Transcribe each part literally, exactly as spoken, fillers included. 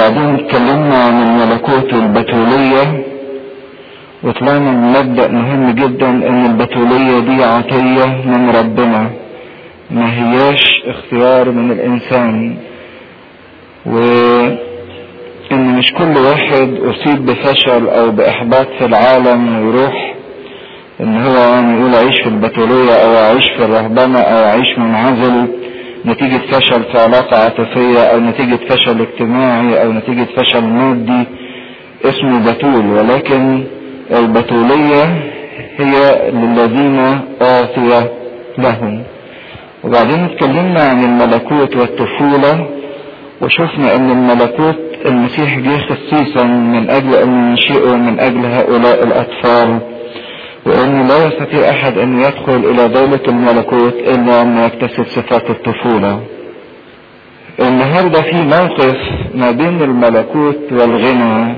وبعدين اتكلمنا عن الملكوت والبتولية، وطلعنا من مبدأ مهم جدا ان البتولية دي عطية من ربنا، ما هياش اختيار من الانسان، وان مش كل واحد اصيب بفشل او باحباط في العالم ويروح ان هو يعني يقول اعيش في البتولية او اعيش في الرهبنة او اعيش منعزل نتيجة فشل في علاقة عاطفية او نتيجة فشل اجتماعي او نتيجة فشل مادي اسمه بتول. ولكن البتولية هي للذين أعطي لهم. وبعدين اتكلمنا عن الملكوت والطفولة، وشفنا ان الملكوت المسيح جه خصيصا من اجل ان ينشئه من اجل هؤلاء الاطفال، وانه لا يستطيع احد ان يدخل الى دولة الملكوت الا ان يكتسب صفات الطفولة. النهاردة في موقف ما بين الملكوت والغنى،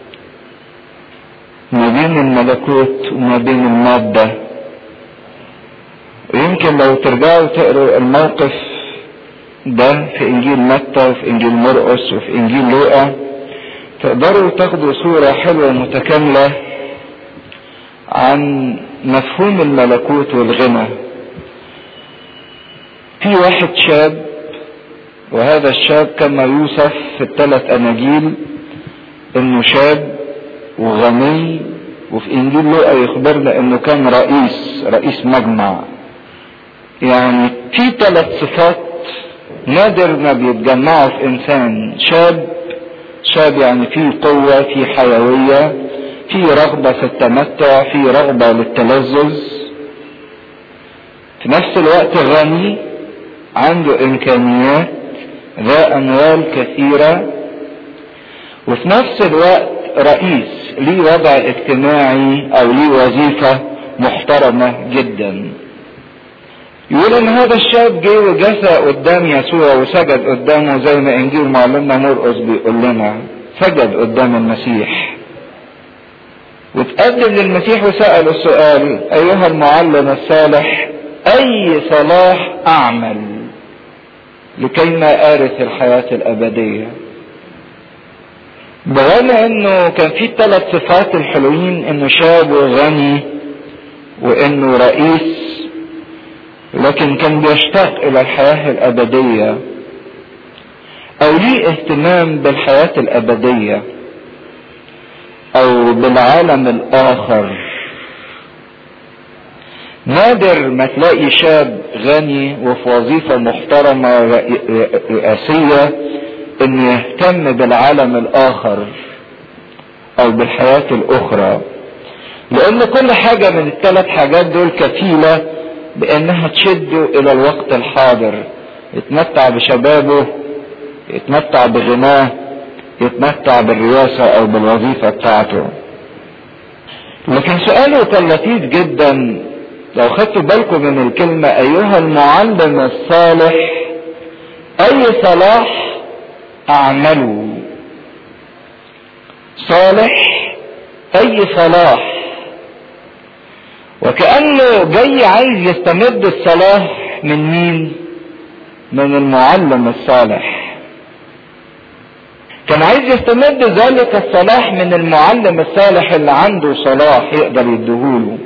ما بين الملكوت وما بين المادة. ويمكن لو ترجعوا تقروا الموقف ده في انجيل متى وفي انجيل مرقس وفي انجيل لوقا تقدروا تاخدوا صورة حلوة متكاملة عن مفهوم الملكوت والغنى. في واحد شاب، وهذا الشاب كما يوصف في الثلاث اناجيل انه شاب وغني، وفي انجيل لوقا يخبرنا انه كان رئيس رئيس مجمع. يعني في ثلاث صفات نادر ما بيتجمعوا في انسان. شاب شاب يعني فيه قوة، فيه حيوية، فيه رغبة في التمتع، فيه رغبة للتلذذ. في نفس الوقت غني، عنده امكانيات، ذا اموال كثيرة، وفي نفس الوقت رئيس ليه وضع اجتماعي او ليه وظيفة محترمة جدا. يقول ان هذا الشاب جه وجثى قدام يسوع وسجد قدامه زي ما انجيل معلمنا مرقس بيقول لنا، سجد قدام المسيح وتقدم للمسيح وسأل السؤال: ايها المعلم الصالح، اي صلاح اعمل لكيما ارث الحياة الابدية؟ برغم انه كان في ثلاث صفات الحلوين، انه شاب وغني وانه رئيس، لكن كان بيشتاق الى الحياة الابدية او ليه اهتمام بالحياة الابدية او بالعالم الاخر. نادر ما تلاقي شاب غني وفي وظيفة محترمة رئاسية انه يهتم بالعالم الاخر او بالحياة الاخرى، لان كل حاجة من الثلاث حاجات دول كفيلة بانها تشده الى الوقت الحاضر، يتمتع بشبابه، يتمتع بغناه، يتمتع بالرياسة او بالوظيفة بتاعته. لكن سؤاله كان لطيف جدا لو خدتوا بالكم من الكلمة: ايها المعلم الصالح، اي صلاح اعمله؟ صالح، اي صلاح، وكأنه جاي عايز يستمد الصلاح من مين؟ من المعلم الصالح. كان عايز يستمد ذلك الصلاح من المعلم الصالح اللي عنده صلاح يقدر يديهوله.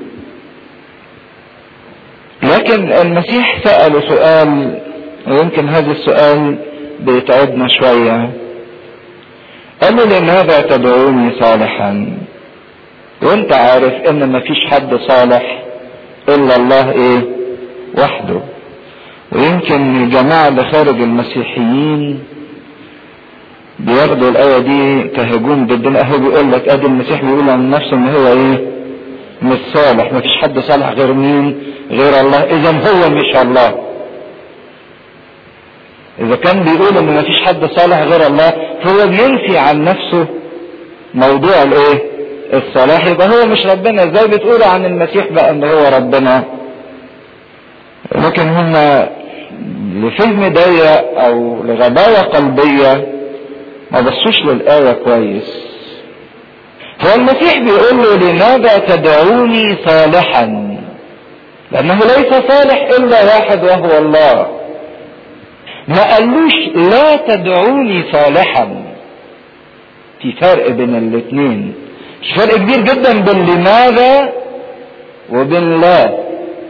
لكن المسيح سأله سؤال، ويمكن هذا السؤال بيتعبنا شوية. قال له: لماذا تدعوني صالحا؟ وانت عارف ان مفيش حد صالح الا الله ايه وحده. ويمكن الجماعة اللي خارج المسيحيين بياخدوا الآية دي كهجوم ضدنا. اهو بيقول لك ادي المسيح بيقول عن نفسه ان هو ايه مش صالح، مفيش حد صالح غير مين؟ غير الله. اذا هو مش الله. اذا كان بيقول ان مفيش حد صالح غير الله، فهو بينفي عن نفسه موضوع الايه الصلاح. يبقى هو مش ربنا. ازاي بتقولوا عن المسيح بقى ان هو ربنا؟ لكن هم لفهم ضيق او لغباوة قلبية ما بصوش للآية كويس. هو المسيح بيقول له: لماذا تدعوني صالحا؟ لانه ليس صالح الا واحد وهو الله. ما قالوش لا تدعوني صالحا، في فرق بين الاثنين، مش فرق كبير جدا بين لماذا وبين لا.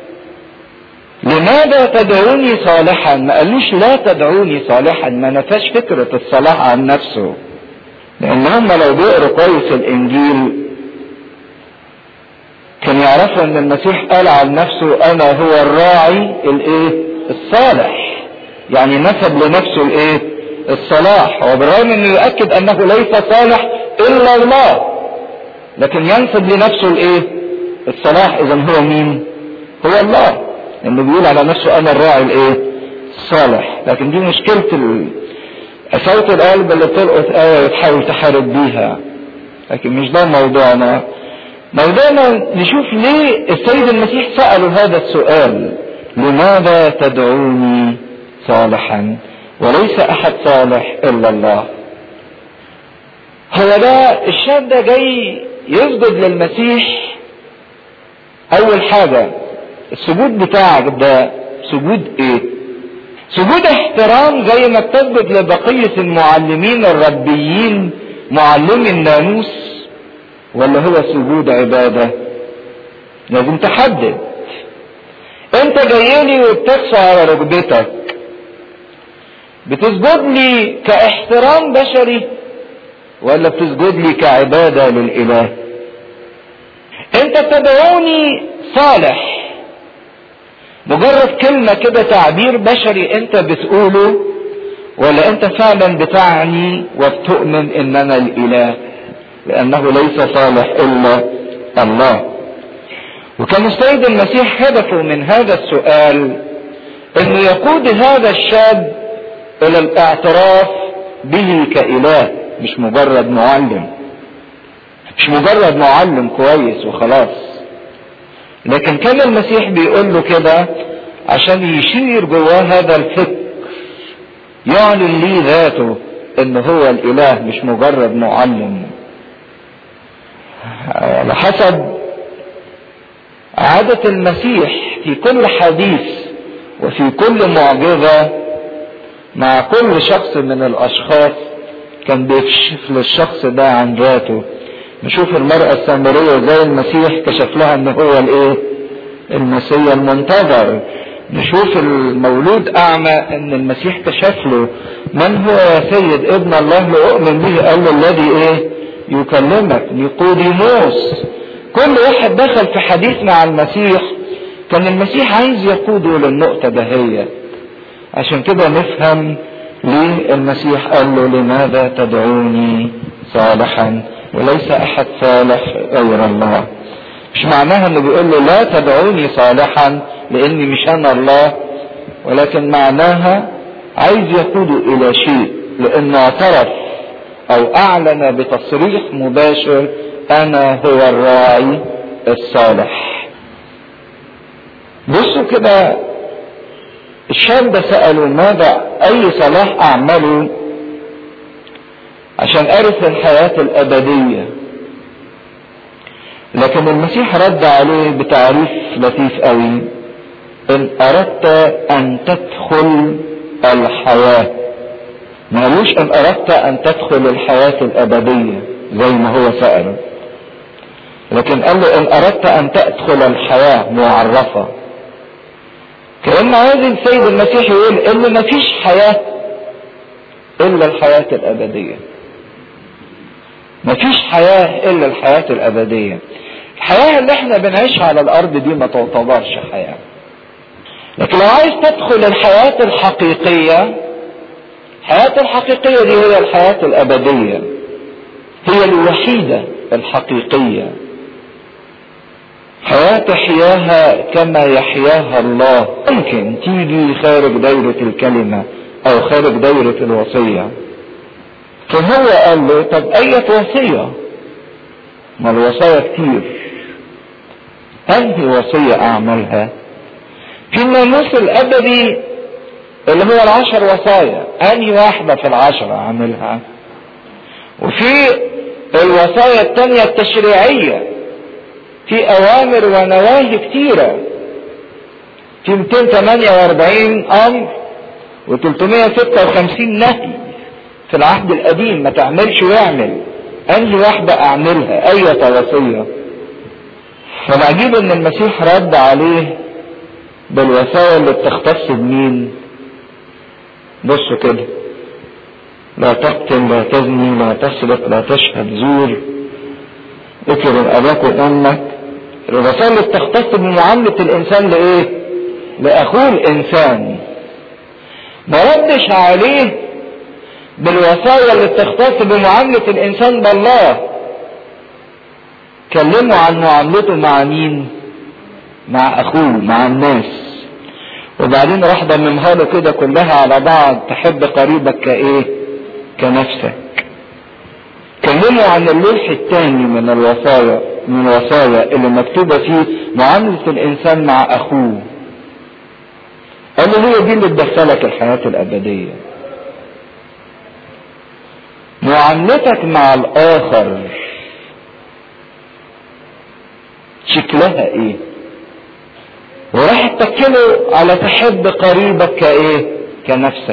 لماذا تدعوني صالحا؟ ما قالوش لا تدعوني صالحا، ما نفاش فكرة الصلاح عن نفسه، لان هم لو بيقروا كويس الانجيل كان يعرفوا ان المسيح قال عن نفسه انا هو الراعي الايه الصالح، يعني نسب لنفسه الايه الصلاح، وبالرغم انه يؤكد انه ليس صالح الا الله، لكن ينسب لنفسه الايه الصلاح. اذا هو مين؟ هو الله، انه بيقول على نفسه انا الراعي الايه الصالح. لكن دي مشكلة قساوة القلب اللي تلقط آية وتحاول تحارب بيها، لكن مش ده موضوعنا. موضوعنا نشوف ليه السيد المسيح سأله هذا السؤال، لماذا تدعوني صالحا وليس احد صالح الا الله. هو ده الشاب ده جاي يسجد للمسيح. اول حاجة السجود بتاعك ده سجود ايه؟ سجود احترام زي ما بتسجد لبقية المعلمين الربيين معلمي الناموس، ولا هو سجود عبادة؟ لازم تحدد. انت جاي لي وبتقسى على ركبتك، بتسجد لي كاحترام بشري ولا بتسجد لي كعبادة للإله؟ انت بتدعوني صالح مجرد كلمة كده تعبير بشري انت بتقوله، ولا انت فعلا بتعني وبتؤمن ان انا الاله، لانه ليس صالح الا الله. وكان السيد المسيح هدفه من هذا السؤال انه يقود هذا الشاب الى الاعتراف به كاله، مش مجرد معلم، مش مجرد معلم كويس وخلاص، لكن كان المسيح بيقول له كده عشان يشير جواه هذا الفكر، يعلن ليه ذاته ان هو الاله مش مجرد معلم. على حسب عادة المسيح في كل حديث وفي كل معجزة مع كل شخص من الاشخاص كان بيكشف للشخص ده عن ذاته. نشوف المرأة السامرية زي المسيح كشف لها ان هو الايه المسيح المنتظر. نشوف المولود اعمى ان المسيح كشف له من هو يا سيد ابن الله لأؤمن به، قال له الذي ايه يكلمك نيقوديموس. كل واحد دخل في حديث مع المسيح كان المسيح عايز يقوده للنقطة دهية. عشان كده نفهم ليه المسيح قال له لماذا تدعوني صالحا وليس احد صالح غير الله. مش معناها انه بيقول له لا تدعوني صالحا لاني مش انا الله، ولكن معناها عايز يقوده الى شيء، لانه اعترف او اعلن بتصريح مباشر انا هو الراعي الصالح. بصوا كده الشاب ده سأله ماذا اي صلاح اعمله عشان ارث الحياة الابدية، لكن المسيح رد عليه بتعريف لطيف قوي، ان اردت ان تدخل الحياة. ما قالوش ان اردت ان تدخل الحياة الابدية زي ما هو سأله، لكن قال له ان اردت ان تدخل الحياة معرفة. كأن عايز السيد المسيح يقول ان مفيش حياة الا الحياة الابدية، مفيش حياة الا الحياة الابدية. الحياة اللي احنا بنعيشها على الارض دي ما تعتبرش حياة، لكن لو عايز تدخل الحياة الحقيقية، الحياة الحقيقية دي هي الحياة الابدية، هي الوحيدة الحقيقية، حياة تحياها كما يحياها الله. ممكن تيجي خارج دايرة الكلمة او خارج دايرة الوصية. فهو قال له طب اية وصية؟ ما الوصايا كتير، انهي وصية اعملها؟ في الناموس الابدي اللي هو العشر وصايا، انهي واحدة في العشرة اعملها؟ وفي الوصايا التانية التشريعية، في اوامر ونواهي كتيرة، في مئتين وثمانية واربعين امر و ثلاثمائة وستة وخمسين نهي في العهد القديم، ما تعملش واعمل. انهي واحدة اعملها، اي وصية؟ فالعجيب ان المسيح رد عليه بالوصايا اللي بتختص بمين؟ بصوا كده: لا تقتل، لا تزني، لا تسرق، لا تشهد زور، اكرم اباك وامك. الوصايا اللي بتختص بمعاملة الانسان لايه؟ لاخوه الانسان. ما ردش عليه بالوصايا اللي بتختص بمعاملة الانسان بالله. كلموا عن معاملته مع مين؟ مع اخوه، مع الناس. وبعدين راح ضممها له كده كلها على بعض: تحب قريبك كايه؟ كنفسك. كلموا عن اللوح الثاني من الوصايا، من الوصايا اللي مكتوبة فيه معاملة الانسان مع اخوه. قالوا هي دي اللي تدخلك الحياة الابدية. معاملتك مع الاخر شكلها ايه؟ وراح تتكلوا على تحب قريبك كايه؟ كنفسك.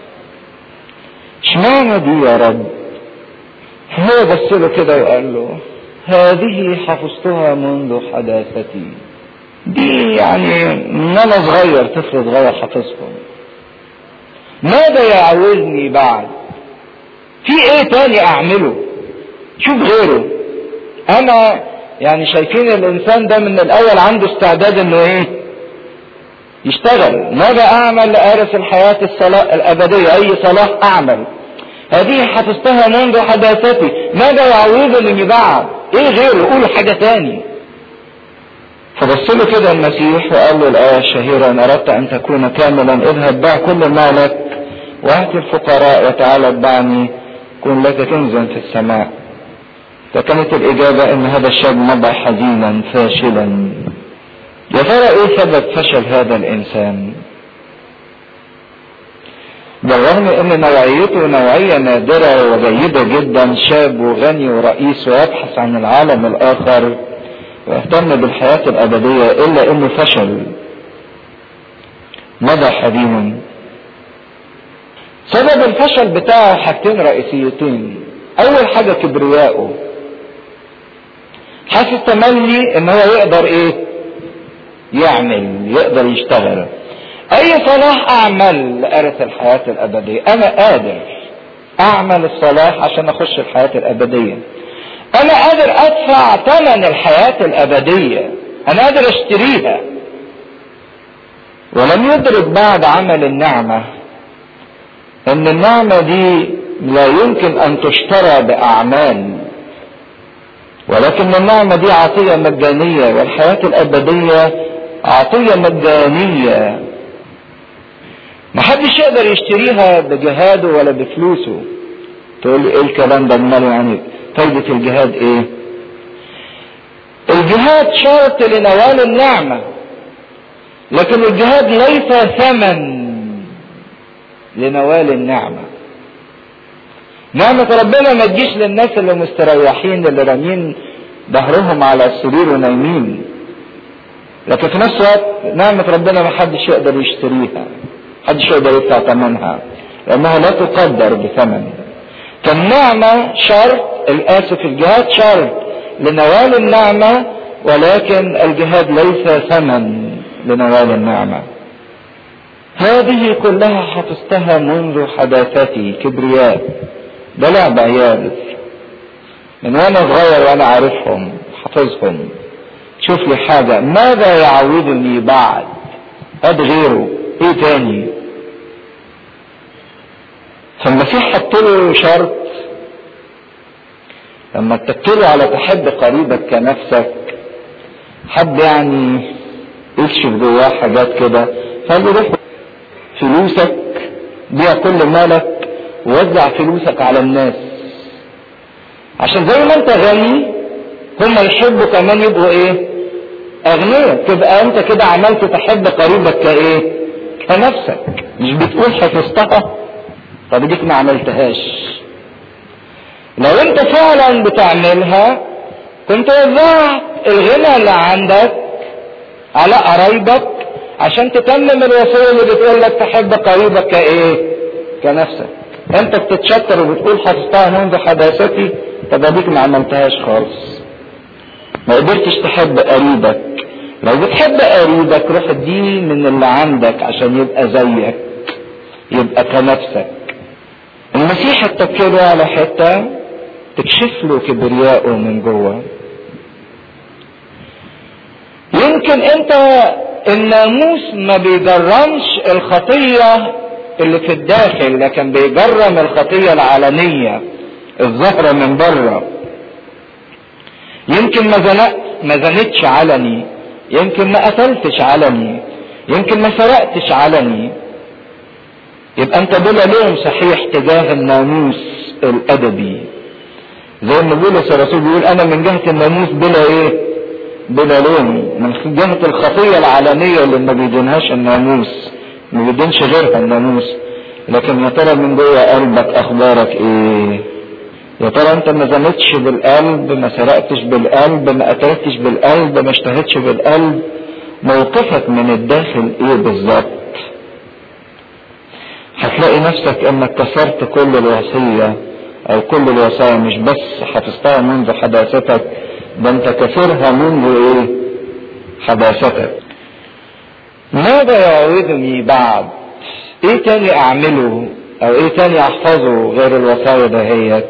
اشمعنى دي يا رب؟ هو بص له كده وقال له: هذه حفظتها منذ حداثتي. دي يعني من انا صغير، طفل صغير حافظهم. ماذا يعوزني بعد؟ في ايه تاني اعمله؟ شوف غيره. انا يعني شايفين الانسان ده من الاول عنده استعداد انه ايه؟ يشتغل. ماذا اعمل لارث الحياة الصلاة الابدية؟ اي صلاح اعمل؟ هذه حفظتها منذ حداثتي. ماذا يعوزني بعد؟ ايه غيره؟ قولوا حاجة تاني. فبص له كده المسيح وقال له الآية الشهيرة: ان اردت ان تكون كاملا اذهب بيع كل مالك واهت الفقراء وتعالى اتبعني كن لك كنزا في السماء. فكانت الإجابة إن هذا الشاب مضى حزينا فاشلا. يا ترى إيه سبب فشل هذا الإنسان؟ بالرغم إن نوعيته نوعية نادرة وجيدة جدا، شاب وغني ورئيس ويبحث عن العالم الآخر ويهتم بالحياة الأبدية، إلا إنه فشل، مضى حزينا. سبب الفشل بتاعه حاجتين رئيسيتين. أول حاجة كبرياءه، حاسس تملي ان هو يقدر ايه؟ يعمل، يقدر يشتغل. اي صلاح اعمل لارث الحياة الابدية؟ انا قادر اعمل الصلاح عشان اخش الحياة الابدية. انا قادر ادفع ثمن الحياة الابدية، انا قادر اشتريها. ولم يدرك بعد عمل النعمة ان النعمة دي لا يمكن ان تشترى باعمال، ولكن النعمة دي عطية مجانية، والحياة الأبدية عطية مجانية محدش يقدر يشتريها بجهاده ولا بفلوسه. تقول لي ايه الكلام ده؟ امال يعني فايدة الجهاد ايه؟ الجهاد شرط لنوال النعمة، لكن الجهاد ليس ثمن لنوال النعمة. نعمة ربنا ما تجيش للناس اللي مستريحين، اللي رامين ظهرهم على السرير ونايمين، لكن في نفس الوقت نعمة ربنا ما حدش يقدر يشتريها، حدش يقدر يدفع ثمنها، لأنها لا تقدر بثمن. فالنعمة شرط، الآسف الجهاد شرط لنوال النعمة، ولكن الجهاد ليس ثمن لنوال النعمة. هذه كلها حفظتها منذ حداثتي. كبرياء، ده لعب عيال من وانا صغير وانا عارفهم حافظهم. شوف لي حاجة، ماذا يعوضني بعد؟ قد غيره ايه تاني؟ فالمسيح حط له شرط، لما تتكله على تحب قريبك كنفسك، حد يعني يكشف جواه حاجات كده، فقال له روح فلوسك، بيع كل مالك ووزع فلوسك على الناس، عشان زي ما انت غني هم يحبوا كمان يبقوا ايه؟ اغنياء. تبقى انت كده عملت تحب قريبك كايه؟ كنفسك. مش بتقول حفظتها؟ طب ديك ما عملتهاش. لو انت فعلا بتعملها كنت وزعت الغنى اللي عندك على قرايبك عشان تتمم الوصية اللي بتقول لك تحب قريبك كايه؟ كنفسك. انت بتتشكر وبتقول حفظتها منذ حداثتي، طب اديك ما عملتهاش خالص، ما قدرتش تحب قريبك. لو بتحب قريبك روح اديه من اللي عندك عشان يبقى زيك، يبقى كنفسك. المسيح اتكله على حته تكشف له كبرياءه من جوه. يمكن انت الناموس ما بيجرمش الخطيه اللي في الداخل، لكن بيجرم الخطيه العلنيه الظاهره من بره. يمكن ما زنقت ما زنتش علني، يمكن ما قتلتش علني، يمكن ما سرقتش علني، يبقى انت بلا لوم صحيح تجاه الناموس الادبي. زي ما بولس الرسول بيقول انا من جهه الناموس بلا ايه؟ بلا لوم. من جهه الخطيه العلنيه اللي ما بيدينهاش الناموس، ما بيدينش غيرها الناموس، لكن يا ترى من جوه قلبك اخبارك ايه؟ يا ترى انت ما زنتش بالقلب، ما سرقتش بالقلب، ما قتلتش بالقلب، ما اشتهتش بالقلب؟ موقفك من الداخل ايه بالظبط؟ هتلاقي نفسك انك كسرت كل الوصية او كل الوصايا، مش بس حفظتها منذ حداثتك، ده انت كسرها منذ ايه؟ حداثتك. ماذا يعوضني بعد؟ ايه تاني اعمله او ايه تاني احفظه غير الوصايا دهيت؟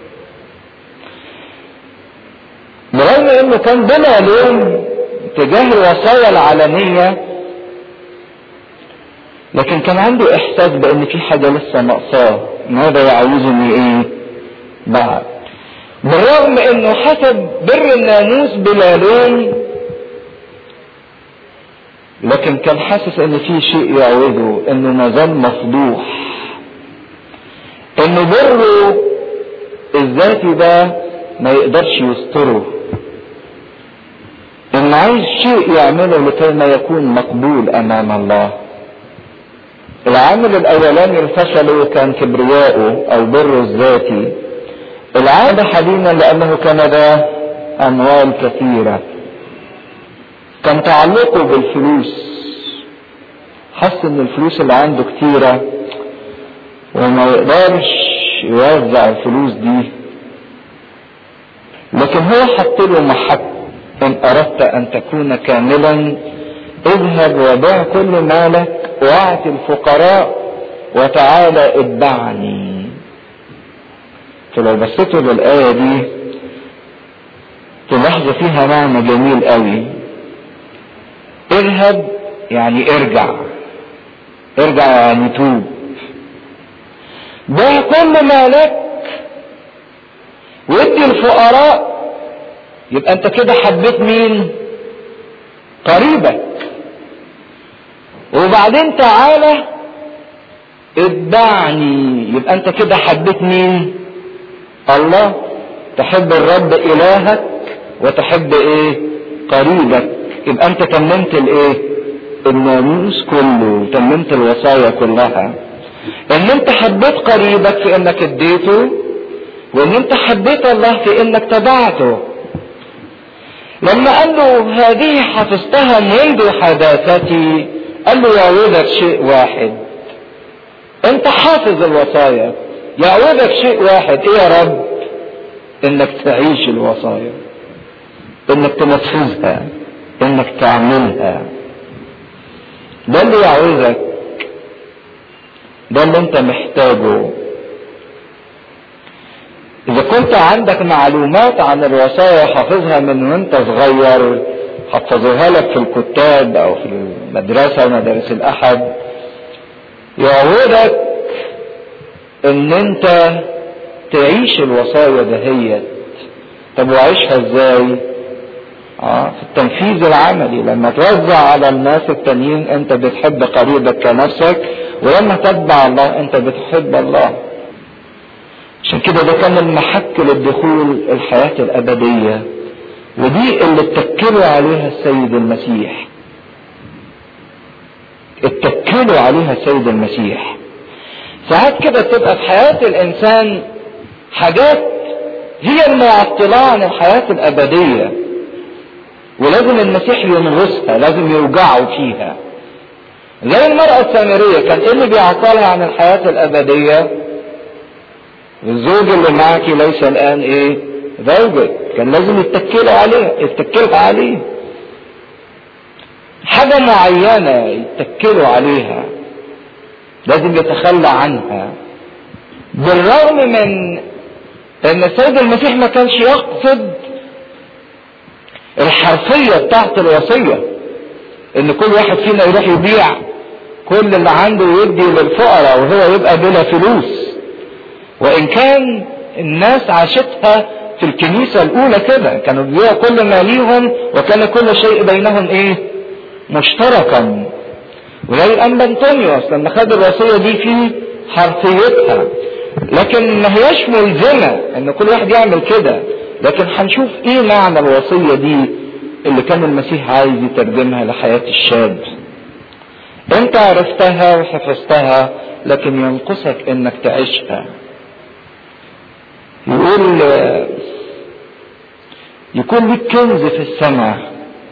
برغم انه كان بلا لوم تجاه الوصايا العلنية، لكن كان عنده احساس بان في حاجة لسه ناقصاه. ماذا يعوزني ايه بعد؟ بالرغم انه حسب بر الناموس بلا لوم، لكن كان حاسس ان في شيء يعوزه، انه ما زال مفضوح، انه بره الذاتي ده ما يقدرش يستره، انه عايز شيء يعمله لكي ما يكون مقبول امام الله. العامل الاولاني الفشل كان كبرياؤه او بره الذاتي. العادة حزينا لانه كان ذا اموال كثيرة، كان تعلقه بالفلوس، حس ان الفلوس اللي عنده كتيرة وما يقدرش يوزع الفلوس دي. لكن هو حط له محك: ان اردت ان تكون كاملا اذهب وبيع كل مالك واعط الفقراء وتعالى اتبعني. فلو بصيتوا للآية دي تلاحظوا فيها معنى جميل قوي. اذهب يعني ارجع، ارجع يعني توب. بيع كل مالك وادي الفقراء، يبقى انت كده حبيت مين؟ قريبك. وبعدين تعالى اتبعني، يبقى انت كده حبيت مين؟ الله. تحب الرب الهك وتحب ايه؟ قريبك. يبقى انت تممت الايه؟ الناموس كله، تممت الوصايا كلها. ان انت حبيت قريبك في انك اديته، وان انت حبيت الله في انك تبعته. لما قال له هذه حفظتها منذ حداثتي، قال له يعوضك شيء واحد. انت حافظ الوصايا، يعوضك شيء واحد. ايه يا رب؟ انك تعيش الوصايا، انك تنفذها، انك تعملها. ده اللي يعوزك، ده اللي انت محتاجه. اذا كنت عندك معلومات عن الوصايا حافظها من وانت صغير، حفظوها لك في الكتاب او في المدرسة ومدارس الاحد، يعوزك ان انت تعيش الوصايا دهيت. طب وعيشها ازاي؟ اه في التنفيذ العملي. لما توزع على الناس التانيين انت بتحب قريبك كنفسك، ولما تتبع الله انت بتحب الله. عشان كده ده كان المحك للدخول الحياة الابدية، ودي اللي اتكلوا عليها السيد المسيح. اتكلوا عليها السيد المسيح. ساعات كده تبقى في حياة الانسان حاجات هي المعطلة عن الحياة الابدية، ولازم المسيح ينغصها، لازم يوجعه فيها. زي المرأة السامرية، كان ايه اللي بيعطلها عن الحياة الابدية؟ الزوج اللي معك ليس الان ايه زوجك، كان لازم يتكلوا عليه يتكلوا عليه حاجة معينة يتكلوا عليها، لازم يتخلى عنها. بالرغم من ان السيد المسيح ما كانش يقصد الحرفية بتاعت الوصية ان كل واحد فينا يروح يبيع كل اللي عنده ويدي للفقراء وهو يبقى بلا فلوس، وان كان الناس عاشتها في الكنيسة الاولى كده، كانوا بيبيعوا كل ما ليهم وكان كل شيء بينهم ايه مشتركا. وزي الانبا انطونيوس لما خد الوصية دي في حرفيتها، لكن ما هياش ملزمة ان كل واحد يعمل كده، لكن هنشوف ايه معنى الوصية دي اللي كان المسيح عايز يترجمها لحياة الشاب. انت عرفتها وحفظتها لكن ينقصك انك تعيشها. يقول يكون لك كنز في السماء.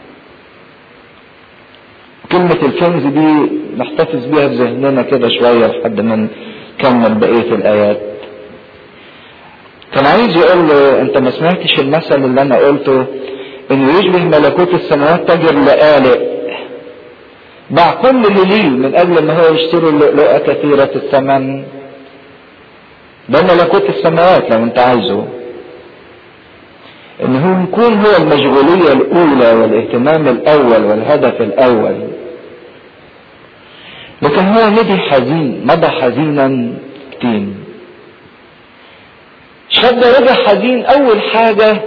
كلمة الكنز دي نحتفظ بيها في ذهننا كده شوية لحد ما نكمل بقية الآيات. كان عايز يقول له انت ما سمعتش المثل اللي انا قلته انه يشبه ملكوت السماوات تاجر لآلئ باع كل اللي ليه من اجل ان هو يشتري اللؤلؤة كثيرة الثمن. ده ملكوت السماوات لو انت عايزه، ان هو يكون هو المشغولية الاولى والاهتمام الاول والهدف الاول. لكن هو مضي حزين، مضى حزينا كتير. شاب رجع حزين اول حاجة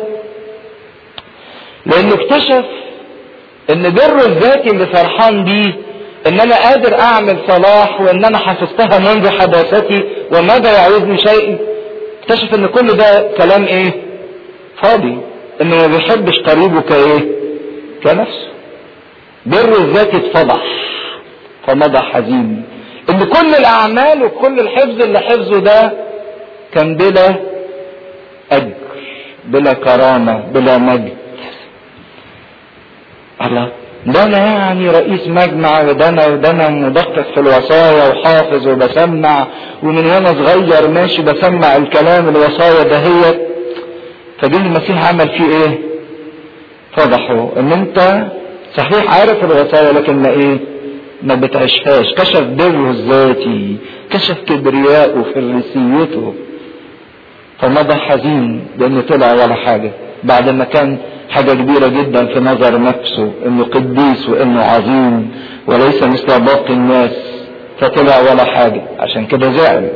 لانه اكتشف ان بره الذاتي اللي فرحان بيه ان انا قادر اعمل صلاح وان انا حفظتها منذ حداثتي وماذا يعوزني شيء، اكتشف ان كل ده كلام ايه فاضي، انه ما بيحبش قريبه كايه كنفسه. بره الذاتي اتفضح فمضى حزين ان كل الاعمال وكل الحفظ اللي حفظه ده كان بلا اجر بلا كرامة بلا مجد. الله، ده انا يعني رئيس مجمع وده انا وده انا مدقق في الوصايا وحافظ وبسمع ومن وانا صغير ماشي بسمع الكلام الوصايا دهيت. فجه المسيح عمل فيه ايه؟ فضحه ان انت صحيح عارف الوصايا لكن ما ايه ما بتعيشهاش. كشف بره الذاتي، كشف كبرياءه في فريسيته، فمضى حزين لانه طلع ولا حاجة بعد ما كان حاجة كبيرة جدا في نظر نفسه انه قديس وانه عظيم وليس مثل باقي الناس، فطلع ولا حاجة. عشان كده زعل،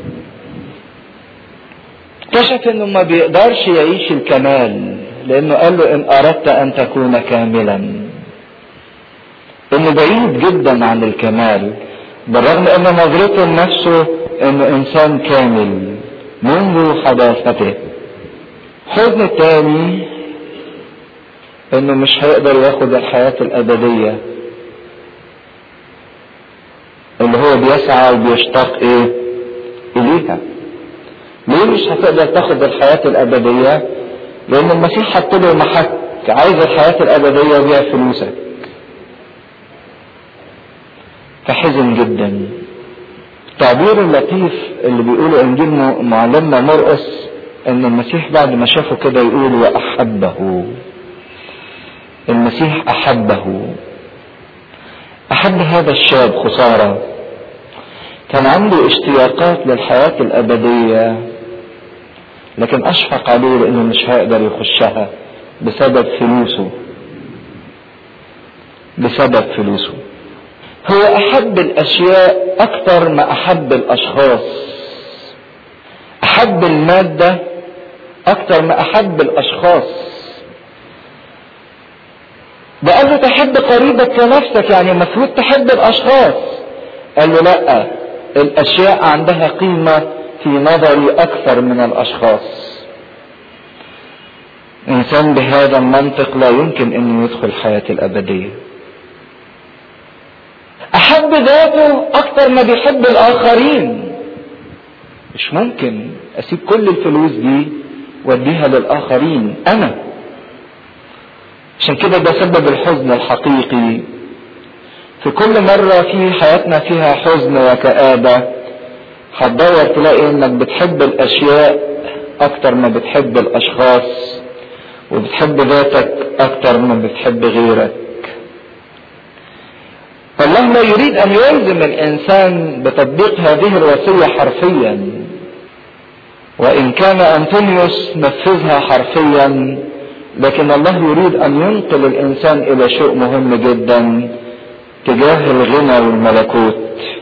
اكتشف انه ما بيقدرش يعيش الكمال لانه قال له ان اردت ان تكون كاملا، انه بعيد جدا عن الكمال بالرغم ان نظرته لنفسه انه انسان كامل منذ حداثته. حزن الثاني انه مش هيقدر ياخد الحياة الابدية اللي هو بيسعى وبيشتاق ايه اليها. ليه مش هتقدر تاخد الحياة الابدية؟ لان المسيح حط له محك، عايز الحياة الابدية وبيع فلوسك. فحزن جدا. التعبير اللطيف اللي بيقوله انجيل معلمنا مرقس ان المسيح بعد ما شافه كده يقول واحبه. المسيح احبه، احب هذا الشاب خسارة، كان عنده اشتياقات للحياة الابدية لكن اشفق عليه لانه مش هيقدر يخشها بسبب فلوسه بسبب فلوسه. هو احب الاشياء اكتر ما احب الاشخاص، احب المادة اكتر ما احب الاشخاص. ده قال له تحب قريبك كنفسك، يعني المفروض تحب الاشخاص. قال له لا، الاشياء عندها قيمة في نظري اكثر من الاشخاص. انسان بهذا المنطق لا يمكن انه يدخل الحياة الابدية. احب ذاته اكتر ما بيحب الاخرين. مش ممكن اسيب كل الفلوس دي واديها للاخرين انا. عشان كده ده سبب الحزن الحقيقي. في كل مرة في حياتنا فيها حزن وكآبة هتدور تلاقي انك بتحب الاشياء اكتر ما بتحب الاشخاص، وبتحب ذاتك اكتر ما بتحب غيرك. فالله لا يريد ان يلزم الانسان بتطبيق هذه الوصية حرفيا، وان كان انطونيوس نفذها حرفيا، لكن الله يريد ان ينقل الانسان الى شيء مهم جدا تجاه الغنى والملكوت.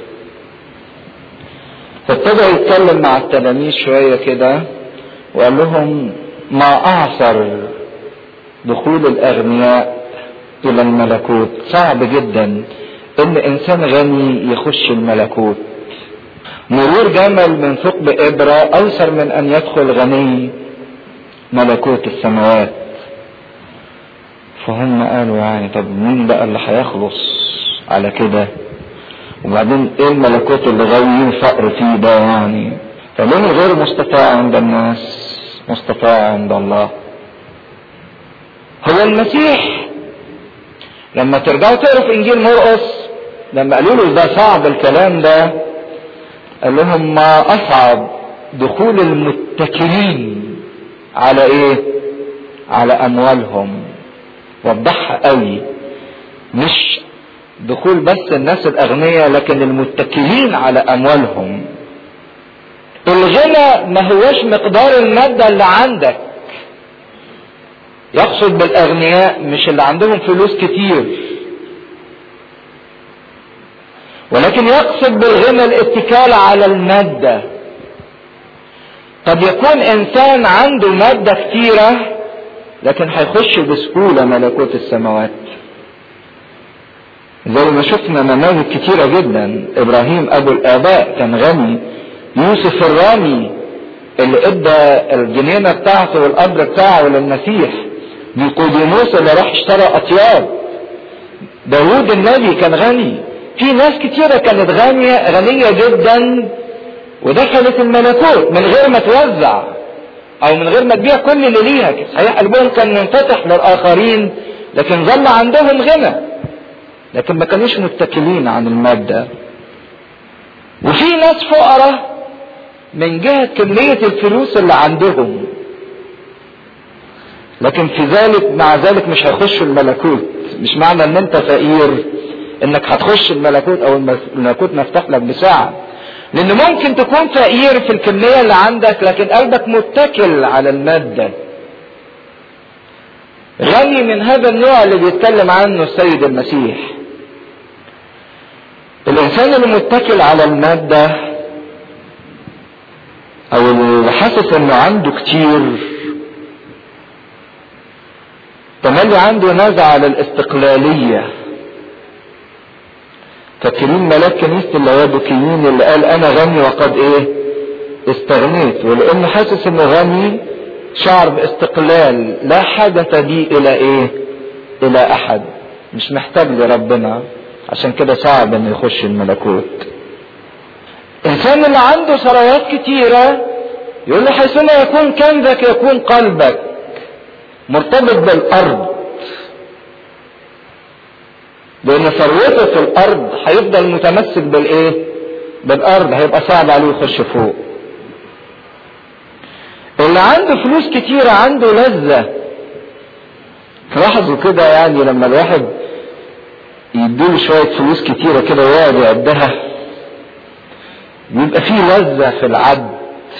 فابتدى يتكلم مع التلاميذ شوية كده وقال لهم ما اعصر دخول الاغنياء الى الملكوت. صعب جدا ان انسان غني يخش الملكوت. مرور جمل من ثقب ابرة ايسر من ان يدخل غني ملكوت السماوات. فهم قالوا يعني طب مين بقى اللي هيخلص على كده؟ وبعدين ايه الملكوت اللي غاويين فقر فيه ده يعني؟ فليه غير مستطاع عند الناس مستطاع عند الله. هو المسيح لما ترجعوا تقروا في انجيل مرقس لما قالوا له ده صعب الكلام ده، قال لهم ما اصعب دخول المتكلين على ايه؟ على اموالهم. وضحها قوي، مش دخول بس الناس الاغنياء لكن المتكلين على اموالهم. الغنى ما هوش مقدار المادة اللي عندك، يقصد بالاغنياء مش اللي عندهم فلوس كتير، ولكن يقصد بالغنى الاتكال على المادة. قد يكون انسان عنده مادة كتيرة لكن هيخش بسهولة ملكوت السماوات. زي ما شفنا نماذج كتيرة جدا. ابراهيم ابو الاباء كان غني، يوسف الرامي اللي ادى الجنينة بتاعته والقبر بتاعه للمسيح، نيقوديموس اللي راح اشترى اطياب، داوود النبي كان غني. في ناس كتيرة كانت غنية غنية جدا ودخلت الملكوت من غير ما توزع او من غير ما تبيع كل اللي ليها. صحيح قلبهم كان منفتح للاخرين لكن ظل عندهم غنى، لكن ما كانوش متكلين عن المادة. وفي ناس فقراء من جهة كمية الفلوس اللي عندهم، لكن في ذلك مع ذلك مش هيخشوا الملكوت. مش معنى ان انت فقير انك هتخش الملكوت او الملكوت مفتوح لك بساعة، لان ممكن تكون فقير في الكمية اللي عندك لكن قلبك متكل على المادة. غني من هذا النوع اللي بيتكلم عنه السيد المسيح. الانسان اللي متكل على المادة او اللي حاسس انه عنده كتير تملي عنده نزعة على الاستقلالية. فاكرين ملاك كنيسة الليادوكيين اللي قال انا غني وقد ايه استغنيت، ولانه حاسس انه غني شعر باستقلال، لا حاجة بي الى ايه الى احد، مش محتاج لربنا، عشان كده صعب انه يخش الملكوت. الانسان اللي عنده ثروات كتيرة يقول له حيثما يكون كنزك يكون قلبك، مرتبط بالارض، لان ثروته في الارض هيفضل متمسك بالايه بالارض، هيبقى صعب عليه يخش فوق. اللي عنده فلوس كتيرة عنده لذة. لاحظوا كده يعني لما الواحد يديله شوية فلوس كتيرة كده ويقعد يعدها بيبقى فيه لذة في العد،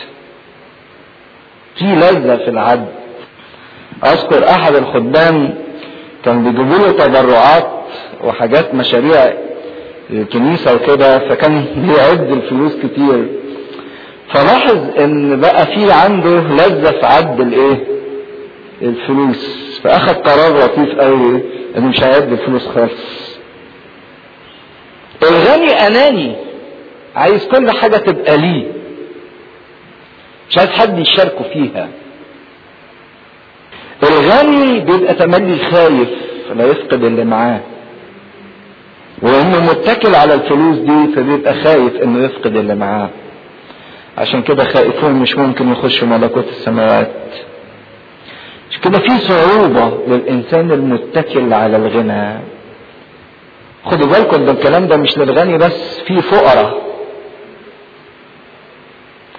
فيه لذة في العد. اذكر احد الخدام كان بيجيبوا له تبرعات وحاجات مشاريع الكنيسة وكده، فكان بيعد الفلوس كتير، فلاحظ ان بقى في عنده لذة في عد الايه الفلوس، فاخد قرار لطيف قوي انه مش هيعد الفلوس خالص. الغني اناني، عايز كل حاجة تبقى ليه، مش عايز حد يشاركه فيها. الغني بيبقى تملي خايف لا يفقد اللي معاه، وانه متكل على الفلوس دي فبيبقى خايف انه يفقد اللي معاه، عشان كده خائفون مش ممكن يخشوا ملكوت السماوات. مش كده في صعوبة للإنسان المتكل على الغنى. خدوا بالكم ده الكلام ده مش للغني بس، في فقراء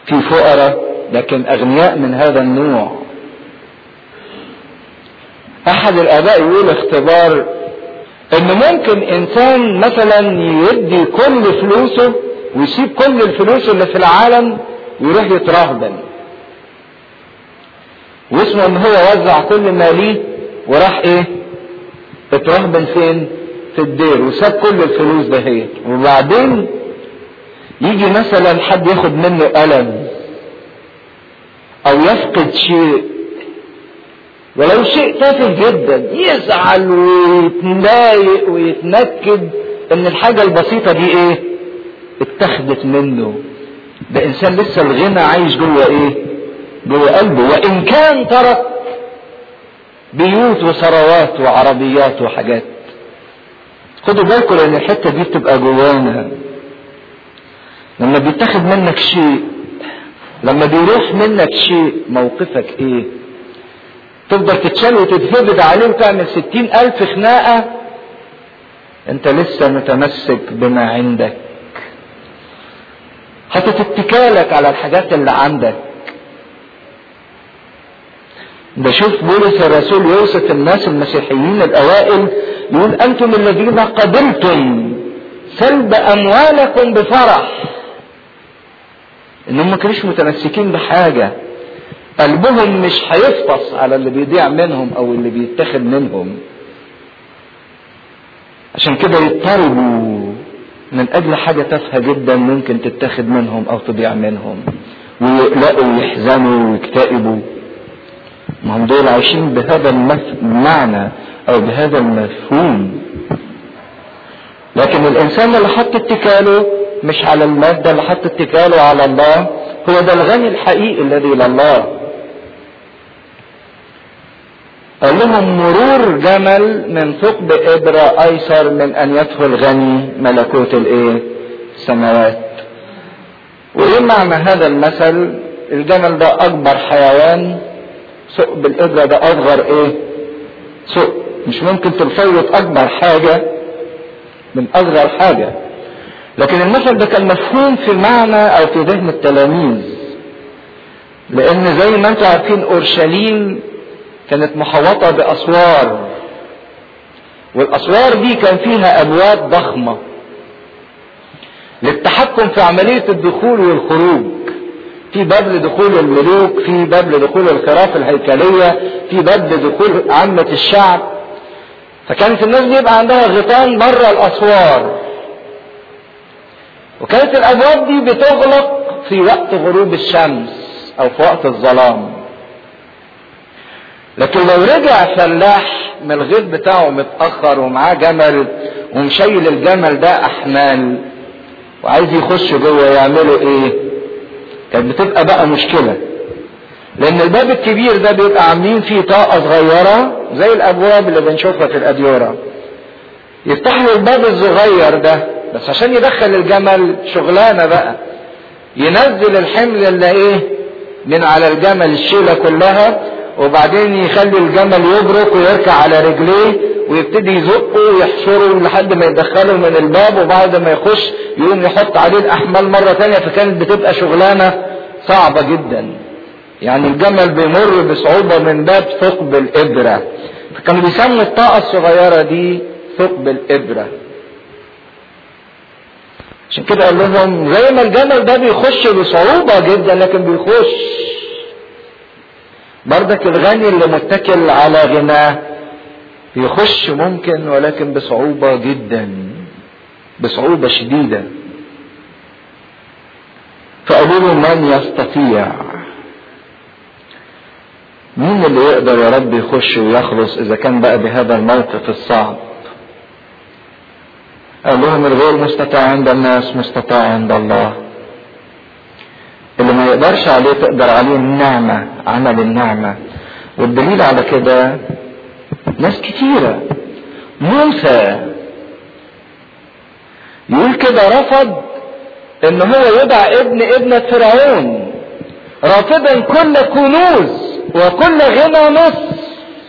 في فقراء لكن اغنياء من هذا النوع. احد الاباء يقول اختبار ان ممكن انسان مثلا يدي كل فلوسه ويسيب كل الفلوس اللي في العالم ويروح يترهبن، واسمه ان هو وزع كل ما ليه وراح ايه اترهبن فين؟ في الدير، وساب كل الفلوس دهيت. وبعدين يجي مثلا حد ياخد منه ألم او يفقد شيء ولو شيء تافه جدا، يزعل ويتضايق ويتنكد ان الحاجة البسيطة دي ايه اتخذت منه. ده انسان لسه الغنى عايش جوه ايه جوه قلبه، وان كان ترك بيوت وثروات وعربيات وحاجات. خدوا بالكم لان الحتة دي بتبقى جوانا. لما بيتاخد منك شيء، لما بيروح منك شيء، موقفك ايه؟ تفضل تتشال وتتهبد عليه وتعمل ستين الف خناقة؟ انت لسه متمسك بما عندك، حاطط اتكالك على الحاجات اللي عندك. ده شوف بولس الرسول يوصف الناس المسيحيين الاوائل، يقول انتم الذين قبلتم سلب اموالكم بفرح. انهم ما كانوش متمسكين بحاجة، قلبهم مش هيفطس على اللي بيضيع منهم او اللي بيتاخد منهم، عشان كده يضطربوا من اجل حاجة تافهة جدا ممكن تتاخد منهم او تضيع منهم، ويقلقوا ويحزنوا ويكتئبوا. ما هم دول عايشين بهذا المعنى او بهذا المفهوم. لكن الانسان اللي حط اتكاله مش على المادة، اللي حط اتكاله على الله، هو ده الغني الحقيقي الذي لله. قال لهم مرور جمل من ثقب إبرة أيسر من أن يدخل غني ملكوت الإيه؟ السماوات. وإيه معنى هذا المثل؟ الجمل ده أكبر حيوان، ثقب الإبرة ده أصغر إيه؟ ثقب. مش ممكن تفوت أكبر حاجة من أصغر حاجة. لكن المثل ده كان مفهوم في معنى أو في ذهن التلاميذ، لأن زي ما أنتم عارفين أورشليم كانت محوطة بأسوار، والأسوار دي كان فيها أبواب ضخمة للتحكم في عملية الدخول والخروج. في باب لدخول الملوك، في باب لدخول الخراف الهيكلية، في باب لدخول عامة الشعب. فكانت الناس بيبقى عندها غطان بره الأسوار، وكانت الأبواب دي بتغلق في وقت غروب الشمس أو في وقت الظلام. لكن لو رجع فلاح من الغيط بتاعه متأخر ومعاه جمل ومشيل الجمل ده أحمال وعايز يخش جوه، يعملوا ايه؟ كانت بتبقى بقى مشكلة، لأن الباب الكبير ده بيبقى عاملين فيه طاقة صغيرة زي الأبواب اللي بنشوفها في الأديرة. يفتح له الباب الصغير ده بس عشان يدخل الجمل شغلانة بقى، ينزل الحمل اللي ايه من على الجمل الشيلة كلها، وبعدين يخلي الجمل يبرك ويركع على رجليه ويبتدي يزقه ويحشره لحد ما يدخله من الباب، وبعد ما يخش يقوم يحط عليه الأحمال مرة تانية. فكانت بتبقى شغلانة صعبة جدا، يعني الجمل بيمر بصعوبة من باب ثقب الإبرة. فكانوا بيسموا الطاقة الصغيرة دي ثقب الإبرة. عشان كده قال لهم زي ما الجمل ده بيخش بصعوبة جدا لكن بيخش، بردك الغني اللي متكل على غناه يخش ممكن ولكن بصعوبة جدا، بصعوبة شديدة. فقالوا له من يستطيع؟ مين اللي يقدر يا رب يخش ويخلص اذا كان بقى بهذا الموقف الصعب؟ قال لهم الغير مستطاع عند الناس مستطاع عند الله. اللي ما يقدرش عليه تقدر عليه النعمة، عمل النعمة. والدليل على كده ناس كتيرة. موسى يقول كده رفض ان هو يدعى ابن ابنة فرعون، رافضا كل كنوز وكل غنى مصر،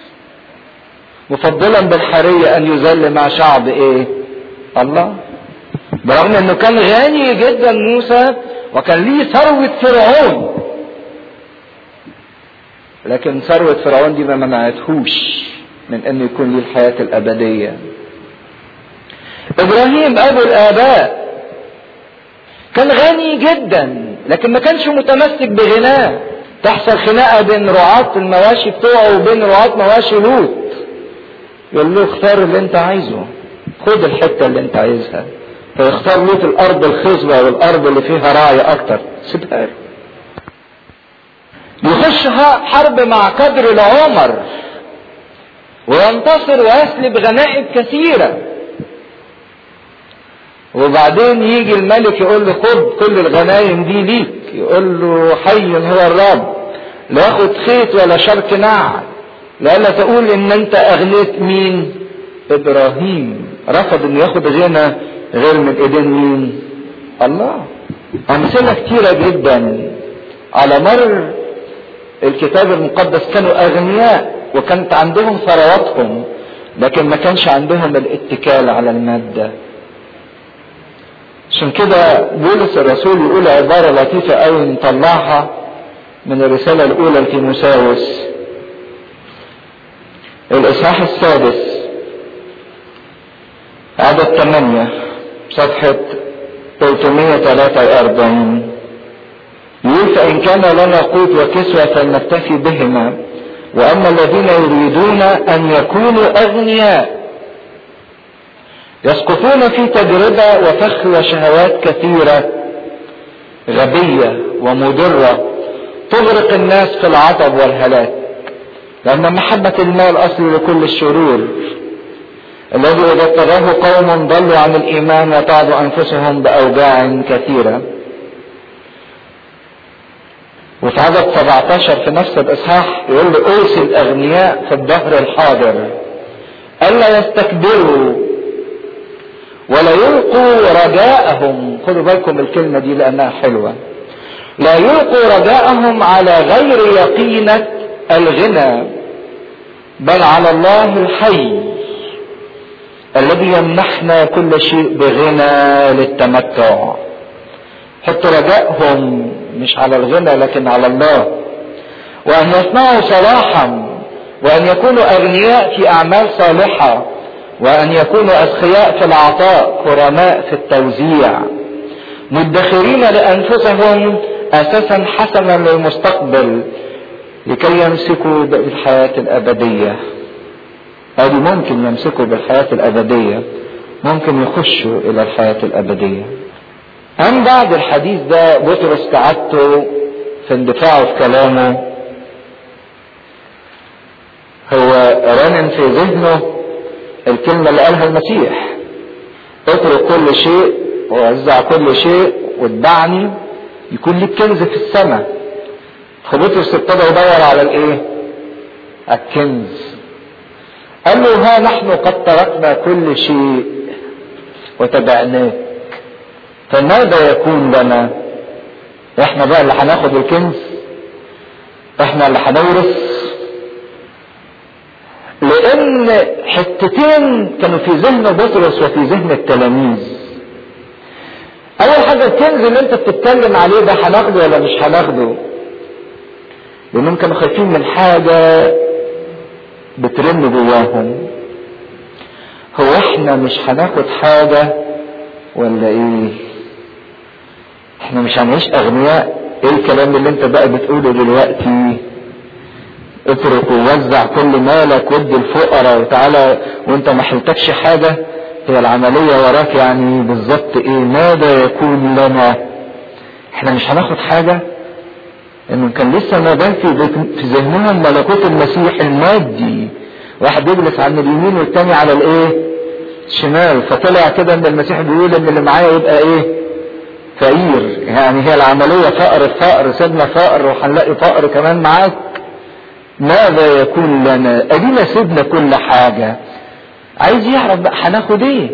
مفضلا بالحرية ان يذل مع شعب ايه؟ الله. برغم انه كان غني جدا موسى وكان ليه ثروة فرعون، لكن ثروة فرعون دي ما منعتهوش من انه يكون ليه الحياة الابدية. ابراهيم ابو الاباء كان غني جدا، لكن ما كانش متمسك بغناه. تحصل خناقة بين رعاة المواشي بتوعه وبين رعاة مواشي لوط، يقول له اختار اللي انت عايزه، خد الحتة اللي انت عايزها، فيختار لوط الارض الخصبة والارض اللي فيها راعي اكتر، سيبها له. يخش حرب مع كدر العمر وينتصر ويسلب غنائم كثيرة، وبعدين يجي الملك يقول له خد كل الغنايم دي ليك، يقول له حي هو الرب، لا ياخد خيط ولا شرك نعل، لألا تقول ان انت اغنيت مين؟ ابراهيم. رفض انه ياخد غنى غير من ايدين مين؟ الله. امثلة كتيرة جدا على مر الكتاب المقدس كانوا اغنياء وكانت عندهم ثرواتهم، لكن ما كانش عندهم الاتكال على المادة. عشان كده بولس الرسول يقول عبارة لطيفة قوي نطلعها من الرسالة الاولى لتيموثاوس الاصحاح السادس عدد ثمانية صفحة ثلاثمائة وثلاثة وأربعين، يقول فإن كان لنا قوت وكسوة فلنكتفي بهما، وأما الذين يريدون أن يكونوا أغنياء يسقطون في تجربة وفخ وشهوات كثيرة غبية ومضرة تغرق الناس في العطب والهلاك، لأن محبة المال أصل لكل الشرور، الذي إذا اضطره قوم ضلوا عن الإيمان وتعبوا أنفسهم بأوجاع كثيرة. وفي عدد سبعة عشر في نفس الإصحاح يقول له أوصي الأغنياء في الدهر الحاضر ألا يستكبروا ولا يلقوا رجاءهم، خدوا بالكم الكلمة دي لأنها حلوة، لا يلقوا رجاءهم على غير يقينة الغنى بل على الله الحي الذي يمنحنا كل شيء بغنى للتمتع. حط رجائهم مش على الغنى لكن على الله، وأن يصنعوا صلاحا، وأن يكونوا أغنياء في أعمال صالحة، وأن يكونوا أسخياء في العطاء كرماء في التوزيع، مدخرين لأنفسهم أساسا حسنا للمستقبل لكي يمسكوا بالحياة الأبدية. هذه ممكن يمسكوا بالحياة الأبدية، ممكن يخشوا إلى الحياة الأبدية. أم بعد الحديث ده بطرس قعدته في اندفاعه في كلامه، هو رنن في ذهنه الكلمة اللي قالها المسيح، اترك كل شيء ووزع كل شيء واتبعني يكون لك كنز في السماء. فبطرس ابتدى يدور على الايه؟ الكنز. قال له ها نحن قد تركنا كل شيء وتبعناك، فماذا يكون لنا؟ احنا بقى اللي هناخد الكنز؟ احنا اللي هنورث؟ لان حتتين كانوا في ذهن بطرس وفي ذهن التلاميذ. اول حاجة الكنز اللي انت بتتكلم عليه ده هناخده ولا مش هناخده؟ لانهم كانوا خايفين من حاجة بترن جواهم، هو احنا مش هناخد حاجة ولا ايه؟ احنا مش هنعيش اغنياء؟ ايه الكلام اللي انت بقى بتقوله دلوقتي؟ اترك ووزع كل مالك وادي الفقراء وتعالى وانت ما حلتكش حاجة. هي العملية وراك يعني بالظبط ايه؟ ماذا يكون لنا؟ احنا مش هناخد حاجة؟ انه كان لسه ما بان في ذهنهم ملكوت المسيح المادي، واحد يجلس عن اليمين والتاني على الايه؟ الشمال. فطلع كده ان المسيح بيقول ان اللي معايا يبقى ايه؟ فقير. يعني هي العملية فقر فقر، سيبنا فقر وهنلاقي فقر كمان معاك. ماذا يكون لنا؟ ادينا سيبنا كل حاجة. عايز يعرف بقى هناخد ايه؟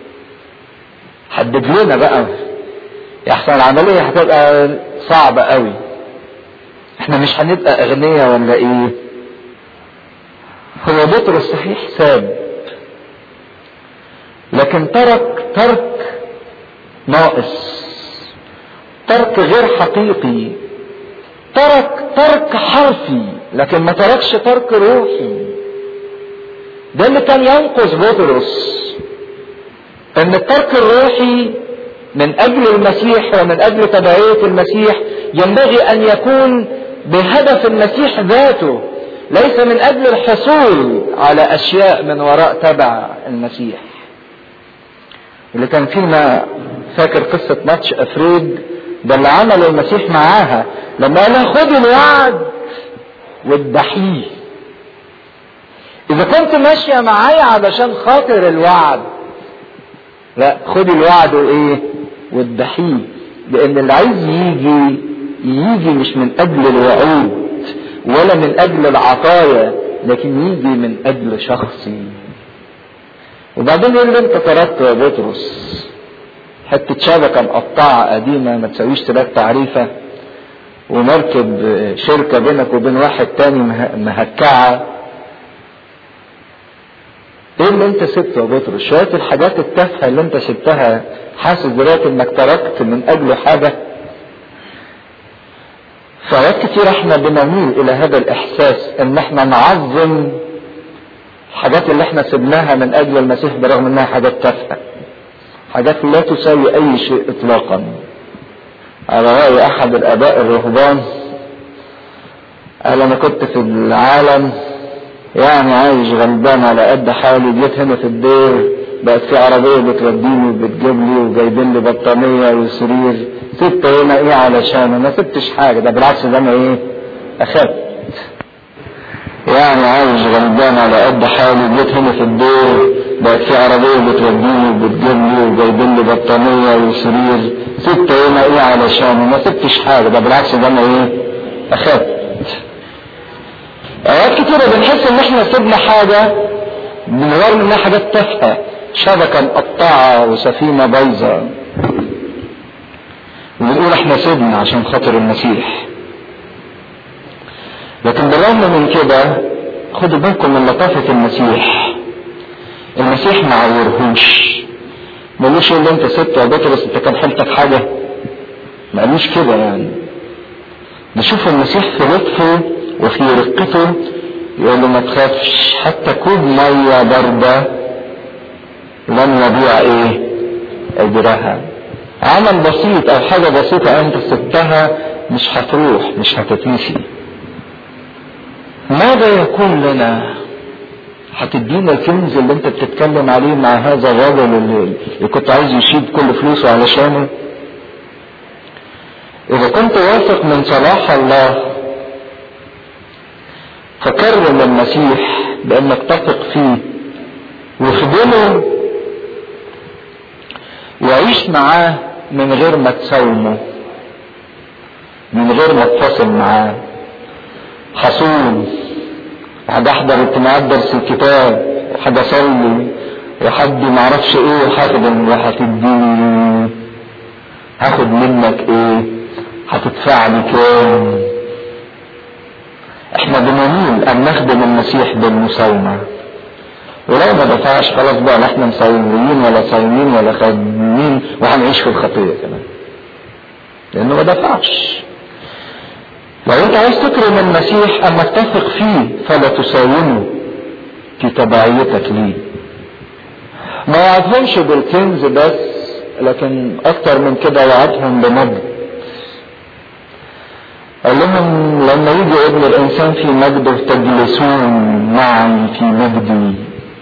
حدد لنا بقى، يحصل العملية هتبقى صعبة قوي. احنا مش هنبقى اغنياء ولا ايه؟ هو بطرس صحيح ساب، لكن ترك ترك ناقص، ترك غير حقيقي، ترك ترك حرفي لكن ما تركش ترك روحي. ده اللي كان ينقذ بطرس، ان الترك الروحي من اجل المسيح ومن اجل تبعية المسيح ينبغي ان يكون بهدف المسيح ذاته، ليس من اجل الحصول على اشياء من وراء تبع المسيح. اللي كان فينا فاكر قصة ماتش افريد، ده اللي عمله المسيح معاها لما قال خد الوعد واذبحيه. اذا كنت ماشية معايا علشان خاطر الوعد، لا خد الوعد وايه واذبحيه، لان اللي عايز يجي يجي مش من اجل الوعود ولا من اجل العطايا، لكن يجي من اجل شخصي. وبعدين يقول له انت تركت يا بطرس حتة شبكة مقطعة قديمة ما تسويش تلات تعريفة، ومركب شركة بينك وبين واحد تاني مهكعة. ايه اللي انت سبته يا بطرس؟ شوية الحاجات التافهة اللي انت سبتها حاسس دلوقتي انك تركت من اجله حاجة؟ فوقت كتير احنا بنميل الى هذا الاحساس ان احنا نعظم الحاجات اللي احنا سبناها من اجل المسيح برغم انها حاجات تافهة، حاجات لا تساوي اي شيء اطلاقا. على رأي احد الاباء الرهبان قال انا كنت في العالم يعني عايش غلبان على قد حالي، جيت هنا في الدير بقت في عربية بتوديني وبتجيبلي وجايبين لي بطانية وسرير، سبت هنا ايه علشان ما سبتش حاجة، ده بالعكس ده انا ايه اخدت. يعني عايش غلبان على قد حالي، جيت هنا في الدير بقت في عربية بتوديني وبتجيبلي وجايبين لي بطانية وسرير، سبت هنا ايه علشان ما سبتش حاجة، ده بالعكس ده انا ايه اخدت. اوقات كتيرة بنحس ان احنا سيبنا حاجة من غير منها حاجات تافهة، شبكة مقطعة وسفينة بايظة، ونقول احنا سيبنا عشان خاطر المسيح. لكن بالرغم من كده خدوا بالكم من لطافة المسيح. المسيح ما عورهوش، ما قالوش اللي انت سبته يا بطرس انت كان حالتك حاجة، ما قالوش كده. يعني نشوف المسيح في لطفه وفي رقته يقول له ما تخافش، حتى كوب ميه بارده لن يضيع ايه اجرها. عمل بسيط او حاجه بسيطه انت سبتها مش هتروح، مش هتتنسي. ماذا يكون لنا؟ هتدينا الكنز اللي انت بتتكلم عليه مع هذا الرجل اللي كنت عايز يشيد كل فلوسه علشانه؟ اذا كنت واثق من صلاح الله فكرم المسيح بانك تثق فيه واخدمه وعيش معاه من غير ما تساومه، من غير ما تفاصل معاه. حصول حد احضر اجتماعات درس الكتاب، حد اصلي، وحد معرفش ايه، وهخدم وهتديني، هاخد منك ايه، هتدفع لي كام. احنا بنميل ان نخدم المسيح بالمساومة، ولو ما دفعش خلاص بقى لا احنا مساومين ولا صايمين ولا خادمين وهنعيش في الخطية كمان، لانه ما دفعش. لو انت عايز تكرم المسيح انك تثق فيه فلا تساومه في تبعيتك ليه. ما وعدهمش بالكنز بس، لكن اكتر من كده وعدهم بمجد. قال لهم لما يجي ابن الانسان في مجده تجلسون معي في مجدي.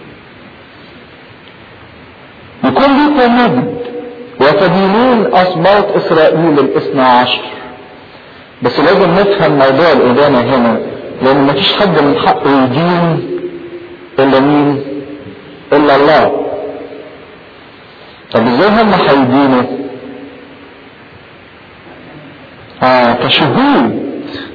يكون لكم مجد وتدينون اسباط اسرائيل الاثنى عشر. بس لازم نفهم موضوع الادانة هنا، لان مفيش حد من حقه يدين الا مين؟ الا الله. طب ازاي هم هيدينوا؟ اه كشهود،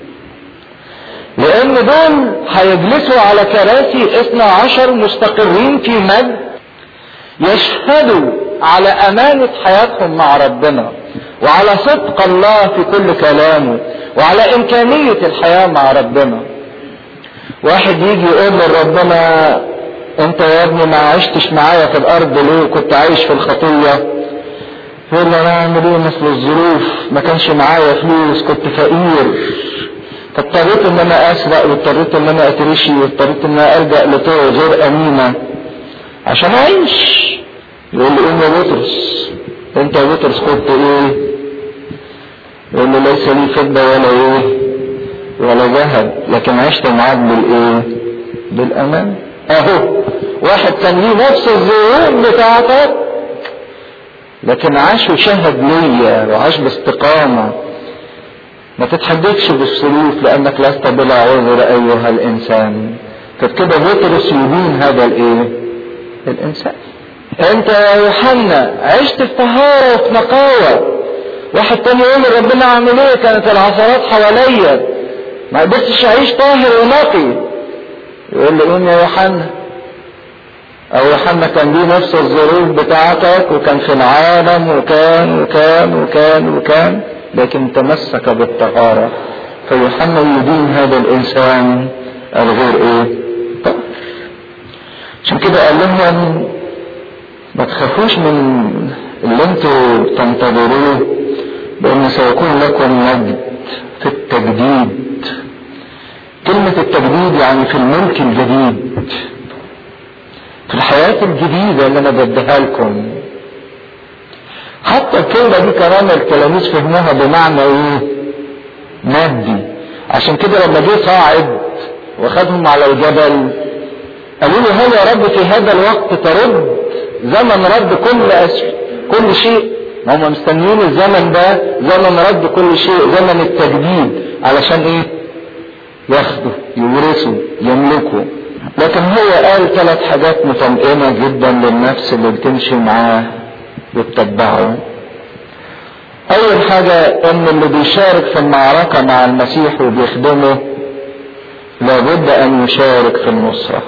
لان دول هيجلسوا على كراسي اثنى عشر مستقرين في مجد، يشهدوا على امانة حياتهم مع ربنا وعلى صدق الله في كل كلامه وعلى امكانية الحياة مع ربنا. واحد يجي يقول لربنا انت يا ابني ما عشتش معايا في الارض ليه؟ كنت عايش في الخطية. يقول له انا اعمل ايه مثل الظروف، ما كانش معايا فلوس، كنت فقير، فاضطريت ان انا اسرق، واضطريت ان انا اترشي، واضطريت ان انا الجأ لطرق غير امينة عشان اعيش. يقول له قوم يا بطرس، انت يا بطرس كنت ايه؟ يقول له ليس لي فضة ولا ايه ولا ذهب، لكن عشت معاك بالايه؟ بالامان. اهو واحد كان ليه نفس الظروف بتاعتك لكن عاش وشهد ليا وعاش باستقامة. ما تتحدثش بالسلوك لانك لست بلا عذر ايها الانسان. فكده بطرس يدين هذا الايه؟ الانسان. انت يا يوحنا عشت في طهارة وفي نقاوة. واحد تاني يقول ربنا اعمل ايه؟ كانت العثرات حواليا ما قدرتش اعيش طاهر ونقي. يقول له قوم يا يوحنا. او يوحنا كان ليه نفس الظروف بتاعتك وكان في العالم وكان وكان وكان وكان لكن تمسك بالطهارة. فيوحنا يدين هذا الانسان الغير ايه؟ طاهر. عشان كده قال لهم ما تخافوش من اللي انتوا تنتظروه، لان سيكون لكم مجد في التجديد. كلمة التجديد يعني في الملك الجديد، في الحياة الجديدة اللي انا بديها لكم. حتى الكلمة دي كمان التلاميذ فهموها بمعنى ايه؟ مادي. عشان كده لما جه صاعد واخدهم على الجبل قالوا له هل يا رب في هذا الوقت ترد زمن رد كل أسر كل شيء؟ ما هم مستنيين الزمن ده زمن رد كل شيء، زمن التجديد، علشان ايه؟ ياخدوا يورثوا يملكوا. لكن هو قال ثلاث حاجات مطمئنة جدا للنفس اللي بتمشي معاه وتتبعه. اول حاجة ان اللي بيشارك في المعركة مع المسيح وبيخدمه لابد ان يشارك في النصرة.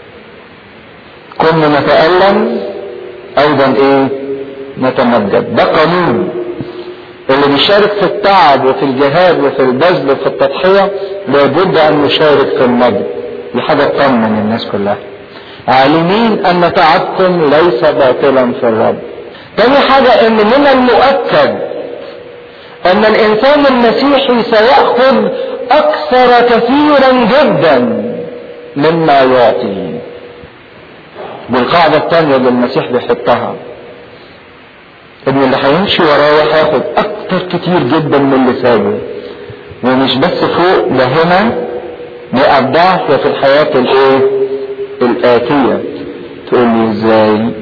كنا نتألم ايضا ايه؟ نتمجد. ده قانون. اللي بيشارك في التعب وفي الجهاد وفي البذل وفي التضحية لابد ان يشارك في المجد. دي حاجة تطمن الناس كلها، عالمين ان تعبكم ليس باطلا في الرب. تاني حاجة ان من المؤكد ان الانسان المسيحي سيأخذ اكثر كثيرا جدا مما يعطي. والقاعدة الثانية اللي المسيح بيحطها ان اللي هيمشي وراه هياخد اكتر كتير جدا من اللي سابه، ومش بس فوق ده هنا مئة ضعف وفي الحياة الايه؟ الآتية. تقول لي ازاي؟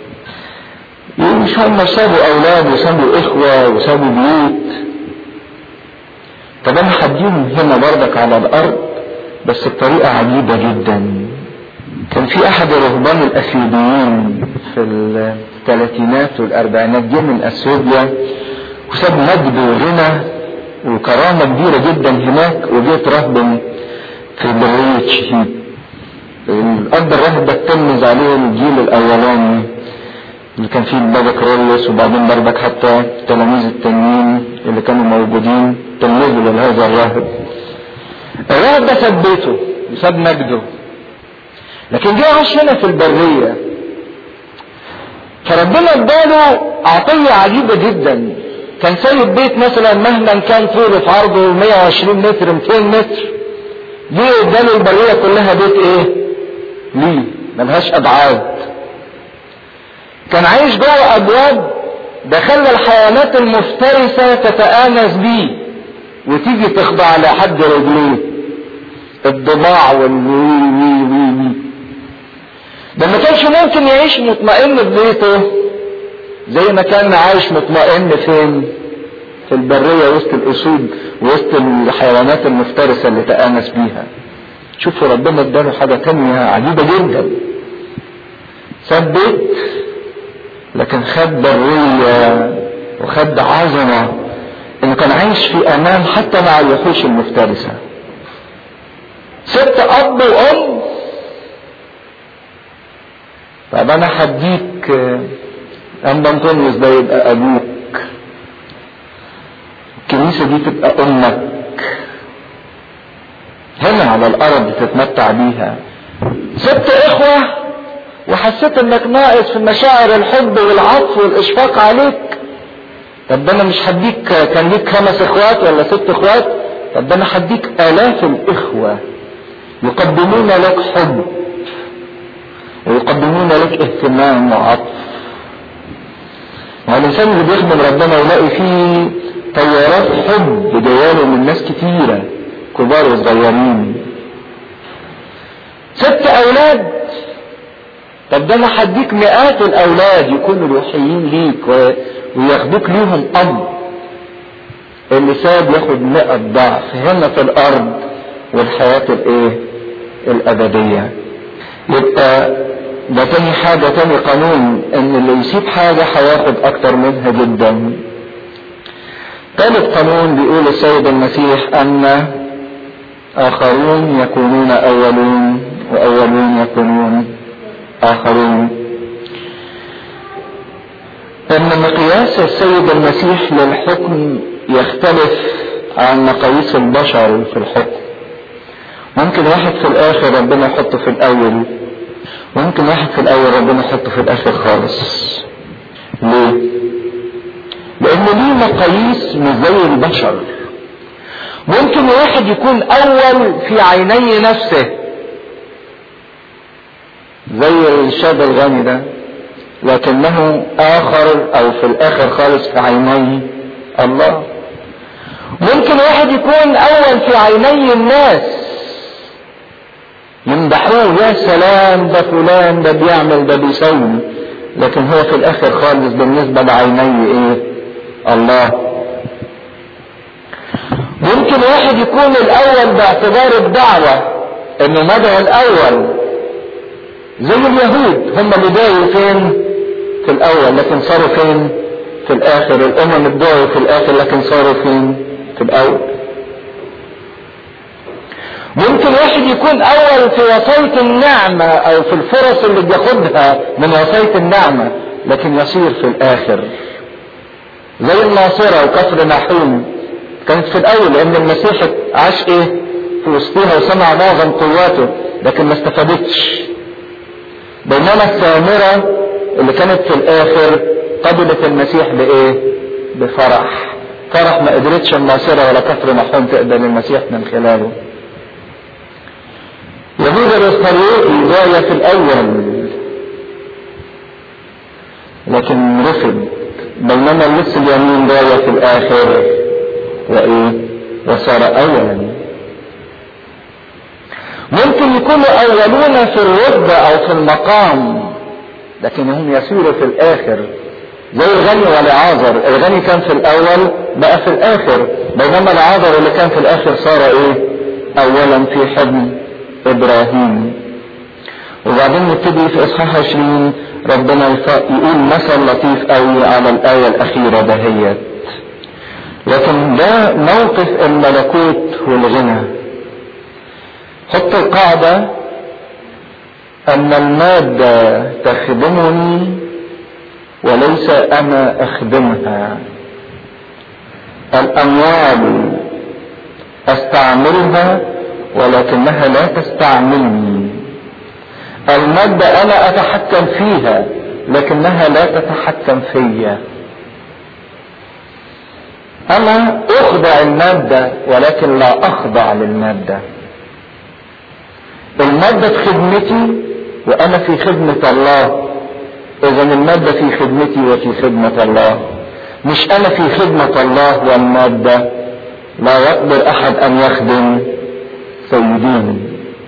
مش هم سابوا اولاد وسابوا اخوة وسابوا بيوت. طب انا هديهم هنا برضك على الارض بس بطريقة عجيبة جدا. كان في احد الرهبان الاثيوبيين في الثلاثينات والاربعينات جه من اثيوبيا وساب مجد وغنى وكرامة كبيرة جدا هناك، وجيت رهبا في برية شهيد. الاب الراهب ده تلمذ عليه الجيل الاولاني اللي كان فيه البابا كرولوس، وبعدين برضك حتى التلاميذ التانيين اللي كانوا موجودين تلمذوا لهذا الراهب. الراهب ده ساب بيته وساب مجده، لكن جه عاش هنا في البرية. فربنا اداله عطية عجيبة جدا. كان سايب بيت مثلا مهما كان طوله في عرضه مية وعشرين متر مئتين متر، جه اداله البرية كلها بيت ايه؟ ليه ملهاش ابعاد. كان عايش جوه ابواب ده خلى الحيوانات المفترسة تتآنس بيه وتيجي تخضع لحد رجليه، الضباع والوي وي وي وي. ده ما كانش ممكن يعيش مطمئن في بيته زي ما كان عايش مطمئن فين؟ في البرية وسط الاسود وسط الحيوانات المفترسة اللي تآنس بيها. شوفوا ربنا اداله حاجة تانية عجيبة جدا. ساب بيت لكن خد برية وخد عظمة، انه كان عايش في امان حتى مع الوحوش المفترسة. ست اب وام. طب انا هديك أنبا أنطونيوس ده يبقى ابوك، الكنيسة دي تبقى امك، هنا على الارض تتمتع بيها. ست اخوة وحسيت انك ناقص في مشاعر الحب والعطف والاشفاق عليك، طب ده انا مش هديك، كان ليك خمس اخوات ولا ست اخوات، طب ده انا هديك الاف الاخوة يقدمون لك حب ويقدمون لك اهتمام وعطف. والإنسان اللي بيخدم ربنا يلاقي فيه طيارات حب جاياله من ناس كتيرة كبار وصغيرين. ست أولاد، طب ده أنا هديك مئات الأولاد يكونوا روحيين ليك وياخدوك ليهم أب. اللي ساب ياخد مئة ضعف هنا في الأرض والحياة الإيه؟ الأبدية. يبقى ده تاني حاجة، تاني قانون، ان اللي يسيب حاجة هياخد اكتر منها جدا. ثالث قانون بيقول السيد المسيح ان اخرون يكونون اولون واولون يكونون اخرون. ان مقياس السيد المسيح للحكم يختلف عن مقاييس البشر في الحكم. ممكن واحد في الاخر ربنا يحطه في الاول، ممكن واحد في الاول ربنا يحطه في الاخر خالص. ليه؟ لان ليه مقاييس مش زي البشر. ممكن واحد يكون اول في عيني نفسه زي الشاب الغني ده، لكنه اخر او في الاخر خالص في عيني الله. ممكن واحد يكون اول في عيني الناس، يمدحوه يا سلام ده فلان ده بيعمل ده بيسوي، لكن هو في الاخر خالص بالنسبة لعيني ايه؟ الله. ممكن واحد يكون الاول باعتبار الدعوة انه مدعو الاول زي اليهود، هم اللي دعوا فين؟ في الاول، لكن صاروا فين؟ في الاخر. الامم ادعوا في الاخر لكن صاروا فين؟ في الاول. ممكن واحد يكون اول في وصاية النعمة او في الفرص اللي بياخدها من وصاية النعمة، لكن يصير في الاخر زي الناصرة وكفر نحوم، كانت في الاول لان المسيح عاش ايه في وسطها وسمع معظم قواته لكن ما استفادتش. بينما السامرة اللي كانت في الاخر قبلت المسيح بايه؟ بفرح. فرح ما قدرتش الناصرة ولا كفر نحوم تقبل المسيح من خلاله. يهوذا الاسخريوطي جاي في الاول لكن رفض، بينما اللص اليمين جاي في الاخر وايه؟ وصار اولا. ممكن يكونوا اولون في الرتبة او في المقام لكن هم يسيروا في الاخر زي الغني والعازر. الغني كان في الاول بقى في الاخر، بينما العازر اللي كان في الاخر صار ايه؟ اولا في حضن ابراهيم. وبعدين نبتدي في اصحاح عشرين ربنا يقول مثل لطيف قوي على الايه الاخيره دهيت. لكن ده موقف الملكوت والغنى. حط القاعده ان الماده تخدمني وليس انا اخدمها. الاموال استعملها ولكنها لا تستعملني. المادة انا اتحكم فيها لكنها لا تتحكم فيا. انا اخضع المادة ولكن لا اخضع للمادة. المادة في خدمتي وانا في خدمة الله، اذا المادة في خدمتي وفي خدمة الله، مش انا في خدمة الله والمادة. لا يقدر احد ان يخدم سيدين.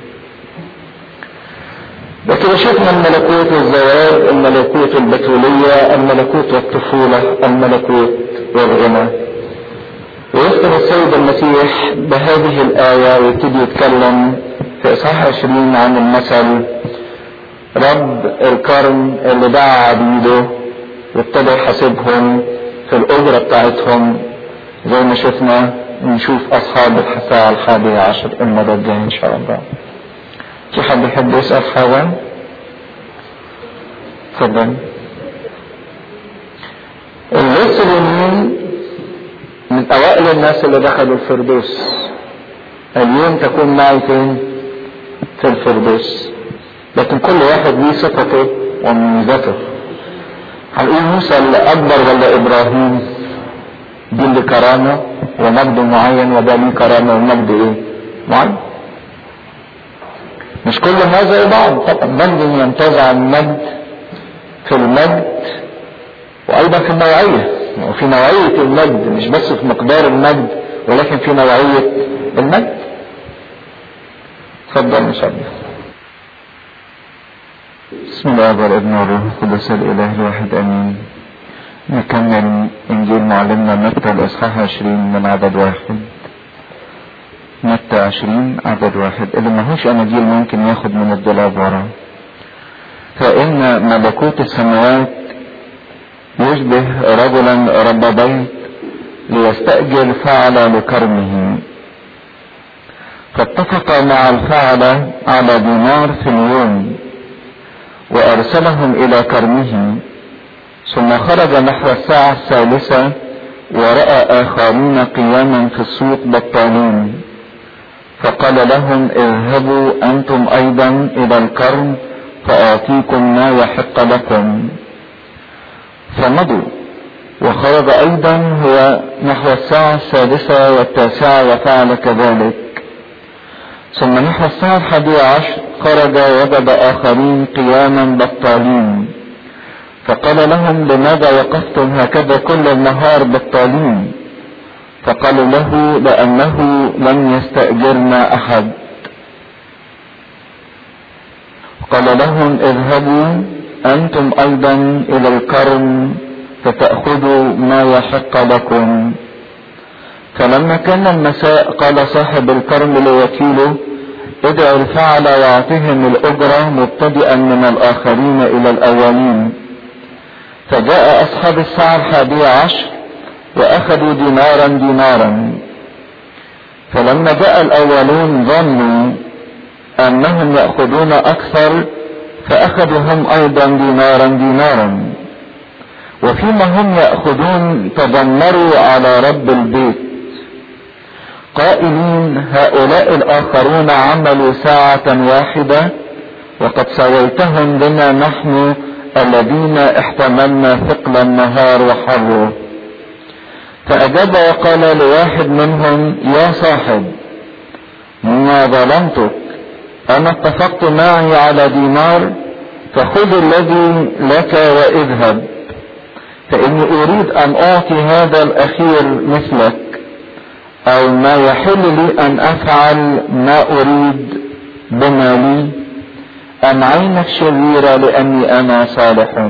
لكن شفنا الملكوت والزواج، الملكوت البتولية، الملكوت والطفولة، الملكوت والغنى. ويختم السيد المسيح بهذه الآية ويبتدي يتكلم في إصحاح عشرين عن المثل رب الكرم اللي دعا عبيده وابتدى يحاسبهم في الأجرة بتاعتهم زي ما شفنا. نشوف أصحاب الساعة الحادية عشر المرة الجاية إن شاء الله. في حد يحب يسأل حاجة؟ اتفضل. اللص اليمين من أوائل الناس اللي دخلوا الفردوس. اليوم تكون معي فين؟ في الفردوس. لكن كل واحد ليه صفته وميزته. هنقول موسى اللي أكبر ولا إبراهيم؟ دي اللي كرامة ومجد معين، وده ليه كرامة ومجد ايه معين. مش كل الناس زي بعض طبعا، مجد يمتاز عن مجد في المجد وايضا في النوعية، وفي نوعية المجد، مش بس في مقدار المجد ولكن في نوعية المجد. تفضل نصلي. بسم الله والابن والروح القدس الاله الواحد امين. نكمل انجيل معلمنا متى الاصحاح عشرين من عدد واحد. متى عشرين عدد واحد، اللي ماهوش اناجيل ممكن ياخد من الدولاب وراه. فان ملكوت السماوات يشبه رجلا رب بيت ليستأجر فعل لكرمه، فاتفق مع الفعل على دينار في اليوم وارسلهم الى كرمه. ثم خرج نحو الساعة الثالثة ورأى آخرين قياما في السوق بطالين، فقال لهم اذهبوا أنتم أيضا إلى الكرم فأعطيكم ما يحق لكم. فمضوا، وخرج أيضا هو نحو الساعة السادسة والتاسعة وفعل كذلك. ثم نحو الساعة الحادية عشر خرج وجد آخرين قياما بطالين، فقال لهم لماذا وقفتم هكذا كل النهار بطالين؟ فقالوا له لأنه لم يستأجرنا أحد. قال لهم اذهبوا أنتم أيضا إلى الكرم فتأخذوا ما يحق لكم. فلما كان المساء قال صاحب الكرم لوكيله ادعوا الفعل واعطهم الأجرة مبتدئا من الآخرين إلى الأولين. فجاء أصحاب الساعة الحادية عشر وأخذوا دينارا دينارا. فلما جاء الأولون ظنوا أنهم يأخذون أكثر فأخذوا هم أيضا دينارا دينارا. وفيما هم يأخذون تذمروا على رب البيت قائلين هؤلاء الآخرون عملوا ساعة واحدة وقد سويتهم لنا نحن الذين احتملنا ثقل النهار وحره. فأجاب وقال لواحد منهم يا صاحب ما ظلمتك، أنا اتفقت معي على دينار، فخذ الذي لك واذهب، فإني أريد أن أعطي هذا الأخير مثلك، أو ما يحل لي أن أفعل ما أريد بما لي، أم عينك شريرة لأني أنا صالح؟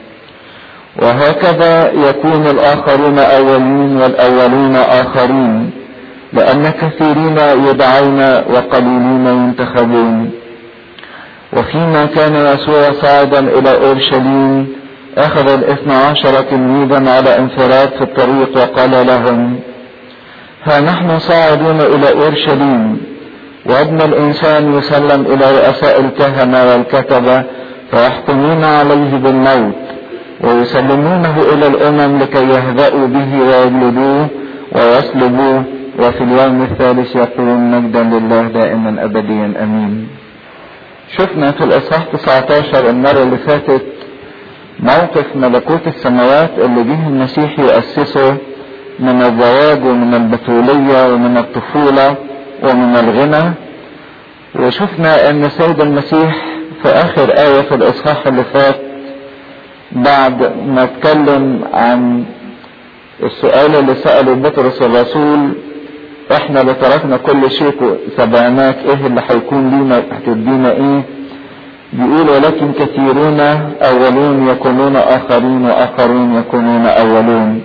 وهكذا يكون الآخرون أولين والأولون آخرين، لأن كثيرين يدعون وقليلين ينتخبون. وفيما كان يسوع صاعدا إلى أورشليم أخذ الاثنى عشر تلميذا على انفراد في الطريق وقال لهم ها نحن صاعدون إلى أورشليم، وابن الإنسان يسلم إلى رؤساء الكهنة والكتبة فيحكمون عليه بالموت ويسلمونه إلى الأمم لكي يهزأوا به ويجلدوه ويصلبوه، وفي اليوم الثالث يقوم مجدا لله دائما أبديا أمين. شفنا في الإصحاح تسعة عشر المرة اللي فاتت موقف ملكوت السماوات اللي جه المسيح يؤسسه من الزواج ومن البتولية ومن الطفولة ومن الغنى. وشفنا ان السيد المسيح في اخر آية في الاصحاح اللي فات بعد ما اتكلم عن السؤال اللي سأله بطرس الرسول احنا اللي تركنا كل شيء سبعناك ايه اللي هيكون لينا هتدينا ايه، بيقول ولكن كثيرون اولون يكونون اخرين واخرون يكونون اولون.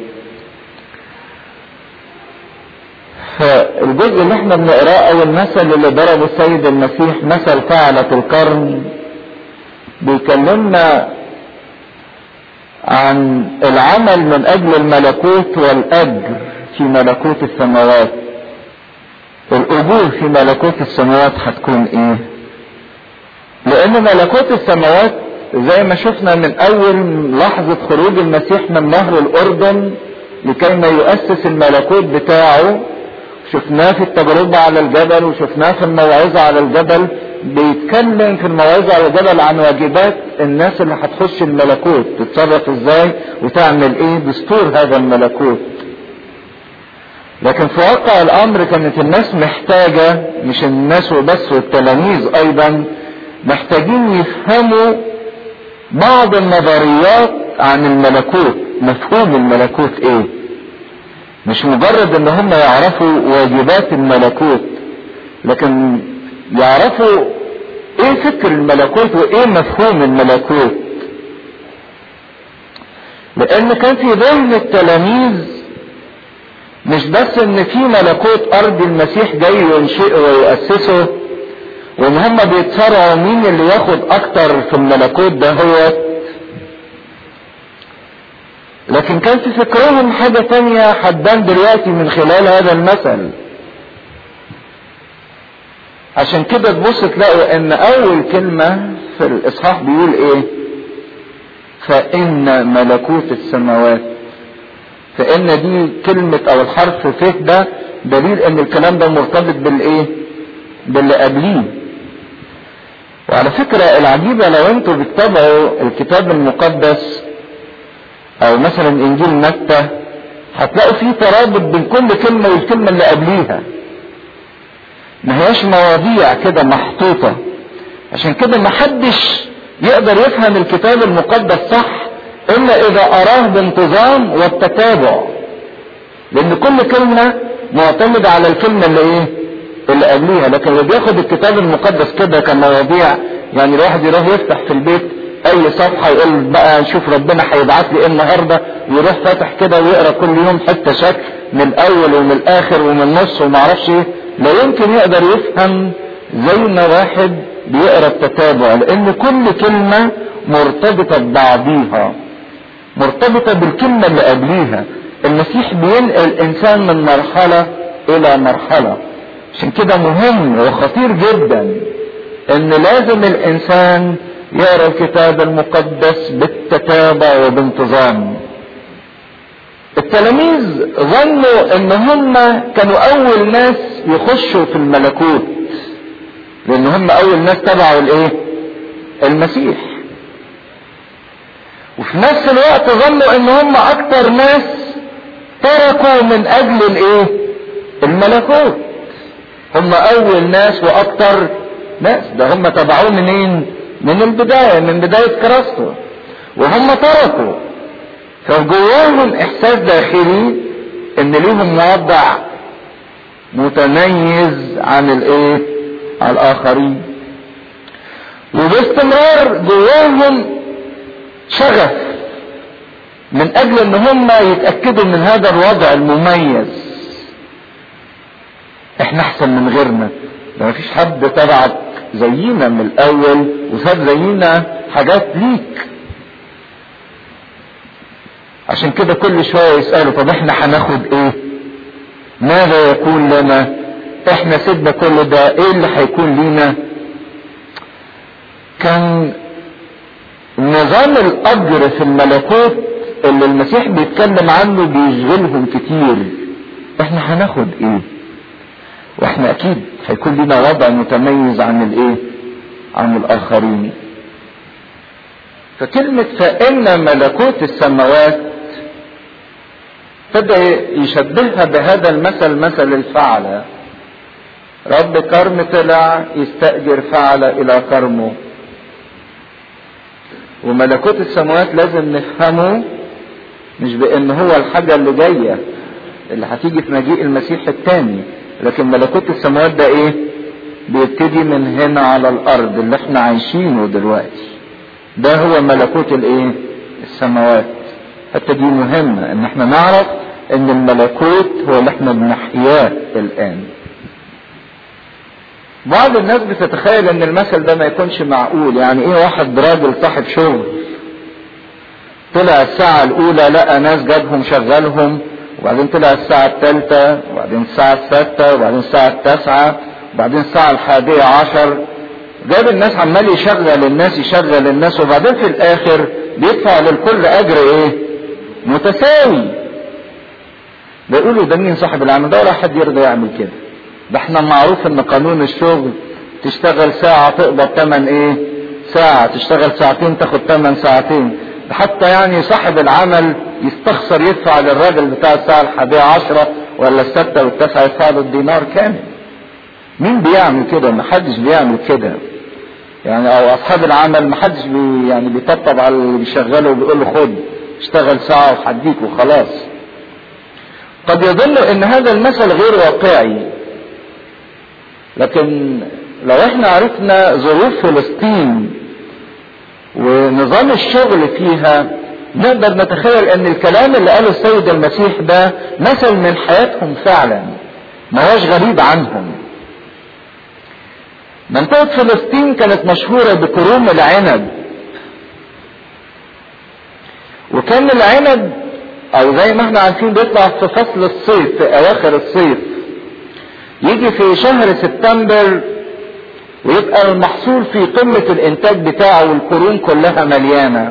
فالجزء اللي احنا بنقراه او المثل اللي ضربه السيد المسيح مثل فعلة الكرم بيكلمنا عن العمل من اجل الملكوت والاجر في ملكوت السماوات. الاجور في ملكوت السماوات هتكون ايه؟ لان ملكوت السماوات زي ما شفنا من اول لحظة خروج المسيح من نهر الاردن لكي ما يؤسس الملكوت بتاعه، شفناه في التجربة على الجبل وشفناه في الموعظة على الجبل، بيتكلم في الموعظة على الجبل عن واجبات الناس اللي هتخش الملكوت تتصرف ازاي وتعمل ايه، دستور هذا الملكوت. لكن في واقع الامر كانت الناس محتاجة، مش الناس وبس والتلاميذ ايضا محتاجين يفهموا بعض النظريات عن الملكوت، مفهوم الملكوت ايه، مش مجرد ان هم يعرفوا واجبات الملكوت، لكن يعرفوا ايه فكر الملكوت وايه مفهوم الملكوت. لان كان في ذهن التلاميذ مش بس ان في ملكوت ارض المسيح جاي ينشئه ويؤسسه، وان هم بيتصارعوا مين اللي ياخد اكتر في الملكوت ده هو، لكن كان في فكرهم حاجة تانية هتبان دلوقتي من خلال هذا المثل. عشان كده تبص تلاقوا ان اول كلمة في الاصحاح بيقول ايه؟ فان ملكوت السماوات. فان دي كلمة او الحرف ف ده دليل ان الكلام ده مرتبط بالايه؟ باللي قبليه. وعلى فكرة العجيبة لو انتوا بتتابعوا الكتاب المقدس او مثلا انجيل متى هتلاقوا فيه ترابط بين كل كلمة والكلمة اللي قبليها، ما هياش مواضيع كده محطوطة. عشان كده ما حدش يقدر يفهم الكتاب المقدس صح الا اذا اراه بانتظام والتتابع، لان كل كلمة معتمدة على الكلمة اللي ايه اللي قبليها. لكن اللي بياخد الكتاب المقدس كده كمواضيع، يعني الواحد يروح يفتح في البيت اي صفحة يقول بقى نشوف ربنا هيبعت لي ايه النهاردة، ويروح فاتح كده ويقرا كل يوم حتة شكل من الاول ومن الاخر ومن النص ومعرفش ايه، لا يمكن يقدر يفهم زي ما واحد بيقرا التتابع، لان كل كلمة مرتبطة ببعضيها، مرتبطة بالكلمة اللي قبليها. المسيح بينقل الانسان من مرحلة الى مرحلة. عشان كده مهم وخطير جدا ان لازم الانسان يقرا الكتاب المقدس بالتتابع وبانتظام. التلاميذ ظنوا ان هم كانوا اول ناس يخشوا في الملكوت، لان هم اول ناس تبعوا الايه؟ المسيح. وفي نفس الوقت ظنوا ان هم اكتر ناس تركوا من اجل الايه؟ الملكوت. هم اول ناس واكتر ناس، ده هم تبعوه منين؟ من البداية، من بداية كراسته، وهم تركوا. فجواهم احساس داخلي ان ليهم وضع متميز عن الايه؟ عن الاخرين. وباستمرار جواهم شغف من اجل ان هم يتأكدوا من هذا الوضع المميز. احنا احسن من غيرنا، ده مفيش حد تبعك زينا من الاول وساب زينا حاجات ليك. عشان كده كل شوية يسألوا طب احنا هناخد ايه؟ ماذا يكون لنا؟ احنا سيبنا كل ده، ايه اللي هيكون لينا؟ كان نظام الاجر في الملكوت اللي المسيح بيتكلم عنه بيشغلهم كتير. احنا هناخد ايه؟ واحنا اكيد هيكون لنا وضع متميز عن الايه؟ عن الاخرين. فكلمة فإن ملكوت السماوات ابتدى يشبهها بهذا المثل، مثل الفعلة. رب كرم طلع يستأجر فعلة الى كرمه. وملكوت السماوات لازم نفهمه مش بان هو الحاجة اللي جاية اللي هتيجي في مجيء المسيح الثاني، لكن ملكوت السماوات ده ايه؟ بيبتدي من هنا على الارض اللي احنا عايشينه دلوقتي. ده هو ملكوت الايه؟ السماوات. حتى دي مهمة ان احنا نعرف ان الملكوت هو اللي احنا بنحياه الان. بعض الناس بتتخيل ان المثل ده ما يكونش معقول. يعني ايه واحد راجل صاحب شغل طلع الساعة الاولى لقى ناس جابهم شغلهم، وبعدين طلع الساعة الثالثة، وبعدين الساعة السادسة، وبعدين الساعة التاسعة، وبعدين الساعة الحادية عشر، جاب الناس عمال يشغل الناس يشغل الناس، وبعدين في الاخر بيدفع للكل اجر ايه؟ متساوي. بيقولوا ده مين صاحب العمل ده؟ ولا حد يرضى يعمل كده. ده احنا معروف ان قانون الشغل تشتغل ساعة تقبض ثمن ايه؟ ساعة. تشتغل ساعتين تاخد ثمن ساعتين. حتى يعني صاحب العمل يستخسر يدفع للراجل بتاع الساعة الحادية عشرة ولا الستة والتسعة يدفع له الدينار كامل. مين بيعمل كده؟ محدش بيعمل كده يعني. او اصحاب العمل محدش بي يعني بيطبطب على اللي بيشغله وبيقول له خد اشتغل ساعة وحديك وخلاص. قد يظن ان هذا المثل غير واقعي، لكن لو احنا عرفنا ظروف فلسطين ونظام الشغل فيها نقدر نتخيل ان الكلام اللي قاله السيد المسيح ده مثل من حياتهم فعلا، ما هوش غريب عنهم. منطقة فلسطين كانت مشهورة بكروم العنب، وكان العنب او زي ما احنا عارفين بيطلع في فصل الصيف، في اواخر الصيف، يجي في شهر سبتمبر ويبقى المحصول في قمة الانتاج بتاعه والقرون كلها مليانة.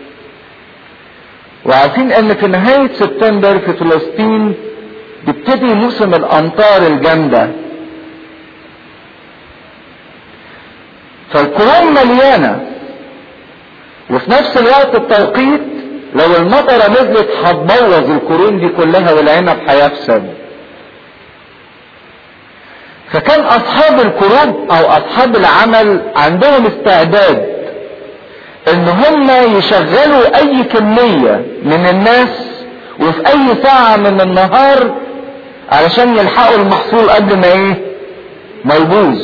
وعارفين ان في نهاية سبتمبر في فلسطين بيبتدي موسم الامطار الجامدة، فالقرون مليانة، وفي نفس الوقت التوقيت لو المطرة نزلت هتبوظ القرون دي كلها والعنب هيفسد. فكان اصحاب الكروب او اصحاب العمل عندهم استعداد ان هم يشغلوا اي كمية من الناس وفي اي ساعة من النهار علشان يلحقوا المحصول قبل ما ايه ما يبوظ،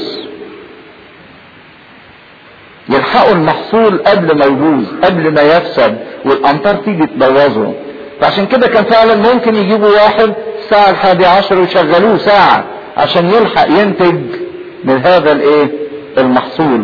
يلحقوا المحصول قبل ما يبوظ، قبل ما يفسد والامطار تيجي تبوظه. فعشان كده كان فعلا ممكن يجيبوا واحد الساعة الحادي عشر ويشغلوه ساعة عشان يلحق ينتج من هذا الايه المحصول.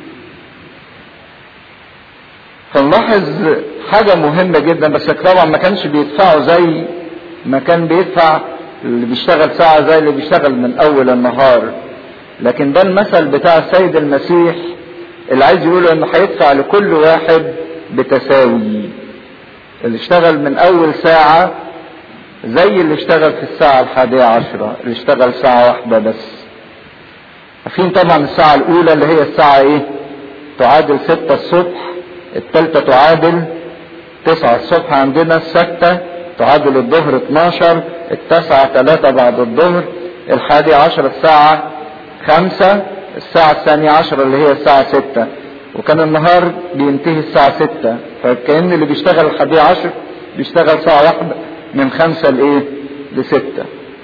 فنلاحظ حاجة مهمة جدا، بس طبعا ما كانش بيدفعوا زي ما كان بيدفع اللي بيشتغل ساعة زي اللي بيشتغل من اول النهار. لكن ده المثل بتاع السيد المسيح اللي عايز يقوله انه هيدفع لكل واحد بتساوي. اللي اشتغل من اول ساعة زي اللي اشتغل في الساعة الحادية عشرة، اللي اشتغل ساعة واحدة بس. عارفين طبعا الساعة الاولى اللي هي الساعة ايه تعادل ستة الصبح، الثالثة تعادل تسعة الصبح عندنا، الستة تعادل الظهر اتناشر، التاسعة ثلاثة بعد الظهر، الحادية عشر الساعة خمسة، الساعة الثانية عشر اللي هي الساعة ستة. وكان النهار بينتهي الساعة ستة، فكأن اللي بيشتغل الحادية عشر بيشتغل ساعة واحدة من خمسة لايه لستة.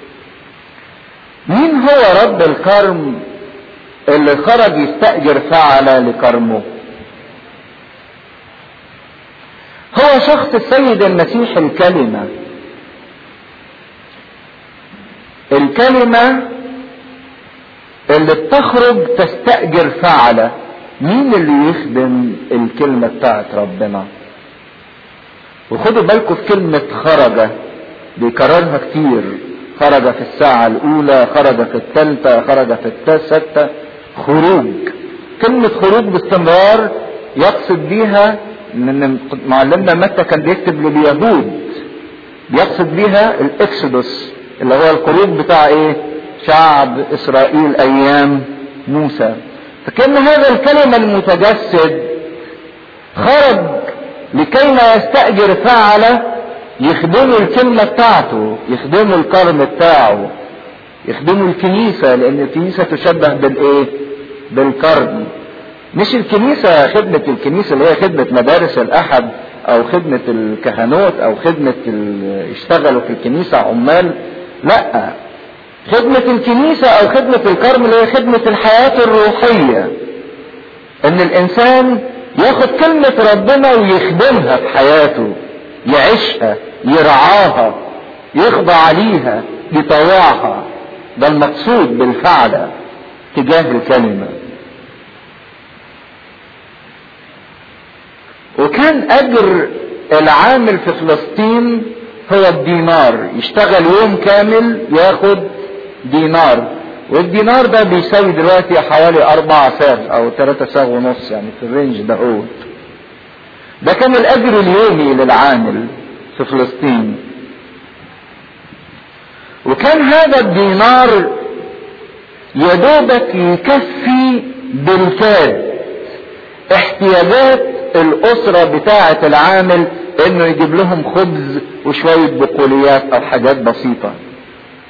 مين هو رب الكرم اللي خرج يستأجر فعلة لكرمه؟ هو شخص السيد المسيح الكلمة. الكلمة اللي بتخرج تستأجر فعلة. مين اللي يخدم الكلمة بتاعت ربنا؟ وخدوا بالكم في كلمة خرج بيكررها كتير، خرج في الساعة الأولى، خرج في الثالثة، خرج في السادسة. خروج، كلمة خروج باستمرار يقصد بيها ان معلمنا متى كان بيكتب لليهود، بيقصد بيها الاكسودوس اللي هو الخروج بتاع ايه شعب اسرائيل ايام موسى. فكان هذا الكلمة المتجسد خرج لكي ما يستأجر فعلة يخدموا الكلمة بتاعته، يخدموا الكرم بتاعه، يخدموا الكنيسة، لان الكنيسة تشبه بالايه بالكرم. مش الكنيسة خدمة الكنيسة اللي هي خدمة مدارس الأحد أو خدمة الكهنوت أو خدمة يشتغلوا في الكنيسة عمال، لا، خدمة الكنيسة أو خدمة الكرم اللي هي خدمة الحياة الروحية، إن الإنسان ياخد كلمة ربنا ويخدمها في حياته، يعيشها، يرعاها، يخضع ليها، يطوعها. ده المقصود بالفعلة تجاه الكلمة. وكان اجر العامل في فلسطين هو الدينار، يشتغل يوم كامل ياخد دينار، والدينار ده بيساوي دلوقتي حوالي اربع ساغ او ثلاثة ساغ ونص، يعني في الرينج ده. هو ده كان الاجر اليومي للعامل في فلسطين. وكان هذا الدينار يدوبك يكفي بالكاد احتياجات الاسرة بتاعة العامل، انه يجيب لهم خبز وشوية بقوليات او حاجات بسيطة.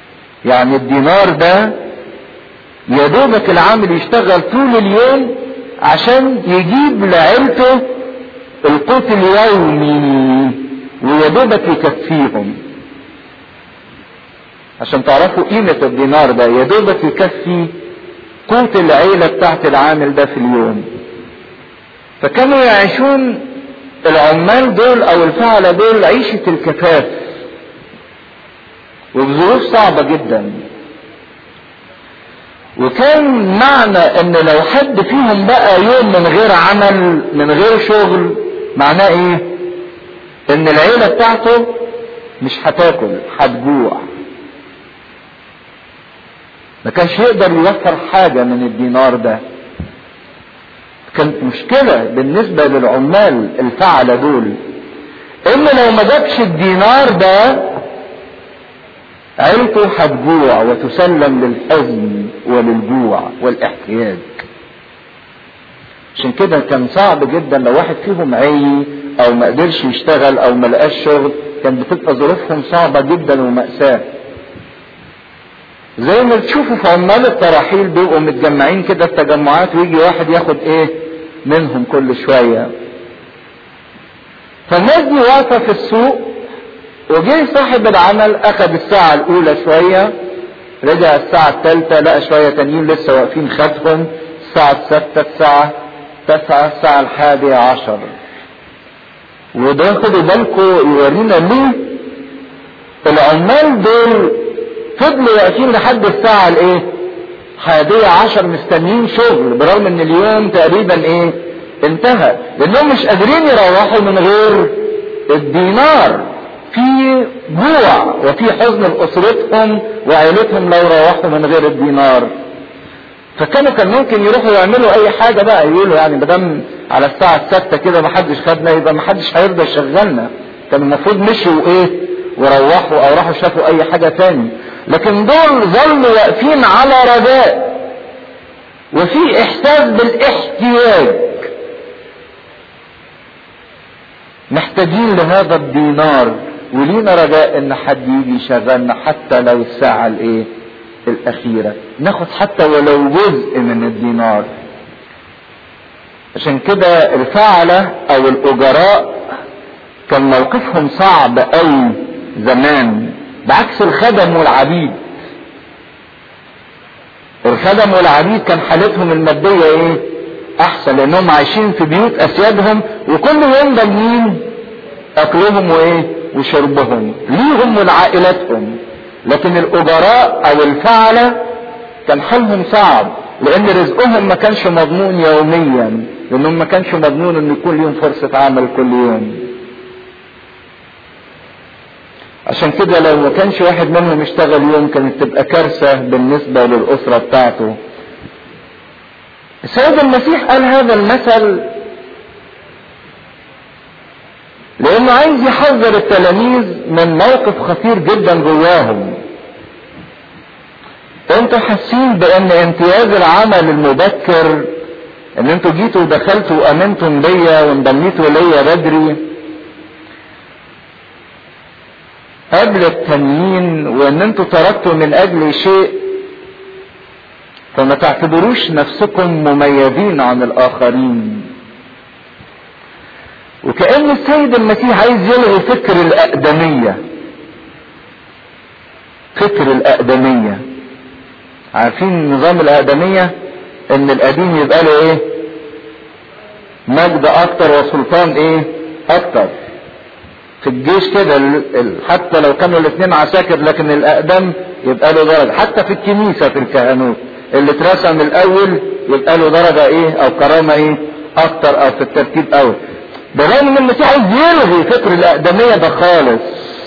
يعني الدينار ده يا دوبك العامل يشتغل طول اليوم عشان يجيب لعيلته القوت اليومي ويا دوبك يكفيهم. عشان تعرفوا قيمة الدينار ده، يا دوبك يكفي قوت العيلة بتاعت العامل ده في اليوم. فكانوا يعيشون العمال دول او الفعلة دول عيشة الكفاف وبظروف صعبة جدا. وكان معنى ان لو حد فيهم بقى يوم من غير عمل من غير شغل معناه ايه؟ ان العيلة بتاعته مش هتاكل، هتجوع. ما كانش يقدر يوفر حاجة من الدينار ده. كانت مشكلة بالنسبة للعمال الفعلة دول ان لو ما جابش الدينار ده عيلته هتجوع وتسلم للحزن وللجوع والاحتياج. عشان كده كان صعب جدا لو واحد فيهم عي او ما قدرش يشتغل او ما لقاش شغل، كان بتبقى ظروفهم صعبة جدا ومأساة. زي ما تشوفوا في عمال التراحيل بيبقوا متجمعين كده في تجمعات ويجي واحد ياخد ايه منهم كل شوية. فالناس دي واقفة في السوق وجي صاحب العمل اخذ الساعة الاولى شوية، رجع الساعة الثالثة لقى شوية تانيين لسه واقفين خدهم، الساعة الستة، الساعة تسعة، الساعة الحادية عشر. وده خدوا بالكم يورينا ليه العمال دول فضلوا واقفين لحد الساعة الايه؟ حادية عشر مستنيين شغل، برغم ان اليوم تقريبا ايه؟ انتهى، لانهم مش قادرين يروحوا من غير الدينار. في جوع وفي حزن لأسرتهم وعائلتهم لو روحوا من غير الدينار. فكانوا كان ممكن يروحوا يعملوا اي حاجة بقى، يقولوا يعني مدام على الساعة الستة كده محدش خدنا يبقى محدش هيرضى يشغلنا. كان المفروض مشوا ايه وروحوا او راحوا شافوا اي حاجة تاني. لكن دول ظلوا واقفين على رجاء وفي احساس بالاحتياج، محتاجين لهذا الدينار ولينا رجاء ان حد يجي يشغلنا حتى لو الساعة الايه الاخيرة، ناخد حتى ولو جزء من الدينار. عشان كده الفعلة او الاجراء كان موقفهم صعب قوي زمان، بعكس الخدم والعبيد. الخدم والعبيد كان حالتهم المادية ايه احسن، لانهم عايشين في بيوت اسيادهم وكل يوم ضامنين اكلهم وايه وشربهم ليهم ولعائلاتهم. لكن الاجراء او الفعلة كان حالهم صعب، لان رزقهم ما كانش مضمون يوميا، لانهم ما كانش مضمون ان يكون لهم فرصة عمل كل يوم. عشان كده لو ما كانش واحد منهم يشتغل يوم كانت تبقى كارثة بالنسبة للأسرة بتاعته. السيد المسيح قال هذا المثل لأنه عايز يحذر التلاميذ من موقف خطير جدا جواهم. انتوا حاسين بان امتياز العمل المبكر ان انتوا جيتوا ودخلتوا وامنتم ليا وانضميتوا ليا بدري قبل التانيين، وان انتوا تركتوا من اجل شيء، فما تعتبروش نفسكم مميزين عن الاخرين. وكأن السيد المسيح عايز يلغي فكر الاقدمية. فكر الاقدمية، عارفين نظام الاقدمية ان القديم يبقى له ايه مجد اكتر وسلطان ايه اكتر. في الجيش كده حتى لو كانوا الاثنين عساكر لكن الاقدم يبقى له درجة. حتى في الكنيسة في الكهنوت اللي اترسم الاول يبقى له درجة ايه او كرامة ايه اكتر او في الترتيب اول. برغم ان المسيح عايز يلغي فكر الاقدمية ده خالص،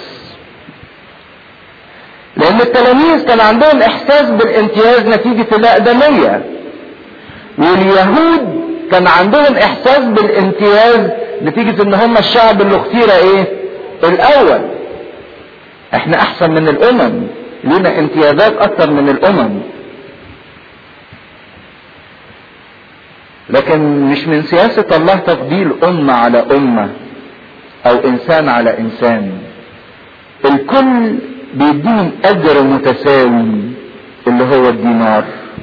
لان التلاميذ كان عندهم احساس بالامتياز نتيجة الاقدمية، واليهود كان عندهم احساس بالامتياز نتيجة ان هم الشعب اللي اختير ايه الاول. احنا احسن من الامم، لنا امتيازات اكتر من الامم. لكن مش من سياسة الله تفضيل امة على امة او انسان على انسان. الكل بيديهم اجر متساوي اللي هو الدينار.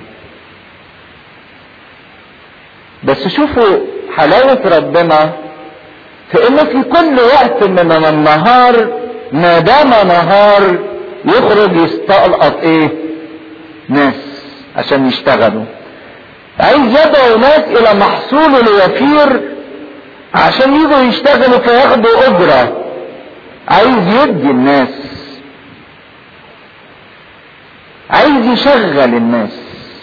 بس شوفوا حلاوة ربنا في انه في كل وقت من النهار ما دام نهار يخرج يستلقط ايه؟ ناس عشان يشتغلوا. عايز يدعو ناس الى محصوله الوفير عشان يجوا يشتغلوا فياخدوا اجرة. عايز يدي الناس، عايز يشغل الناس.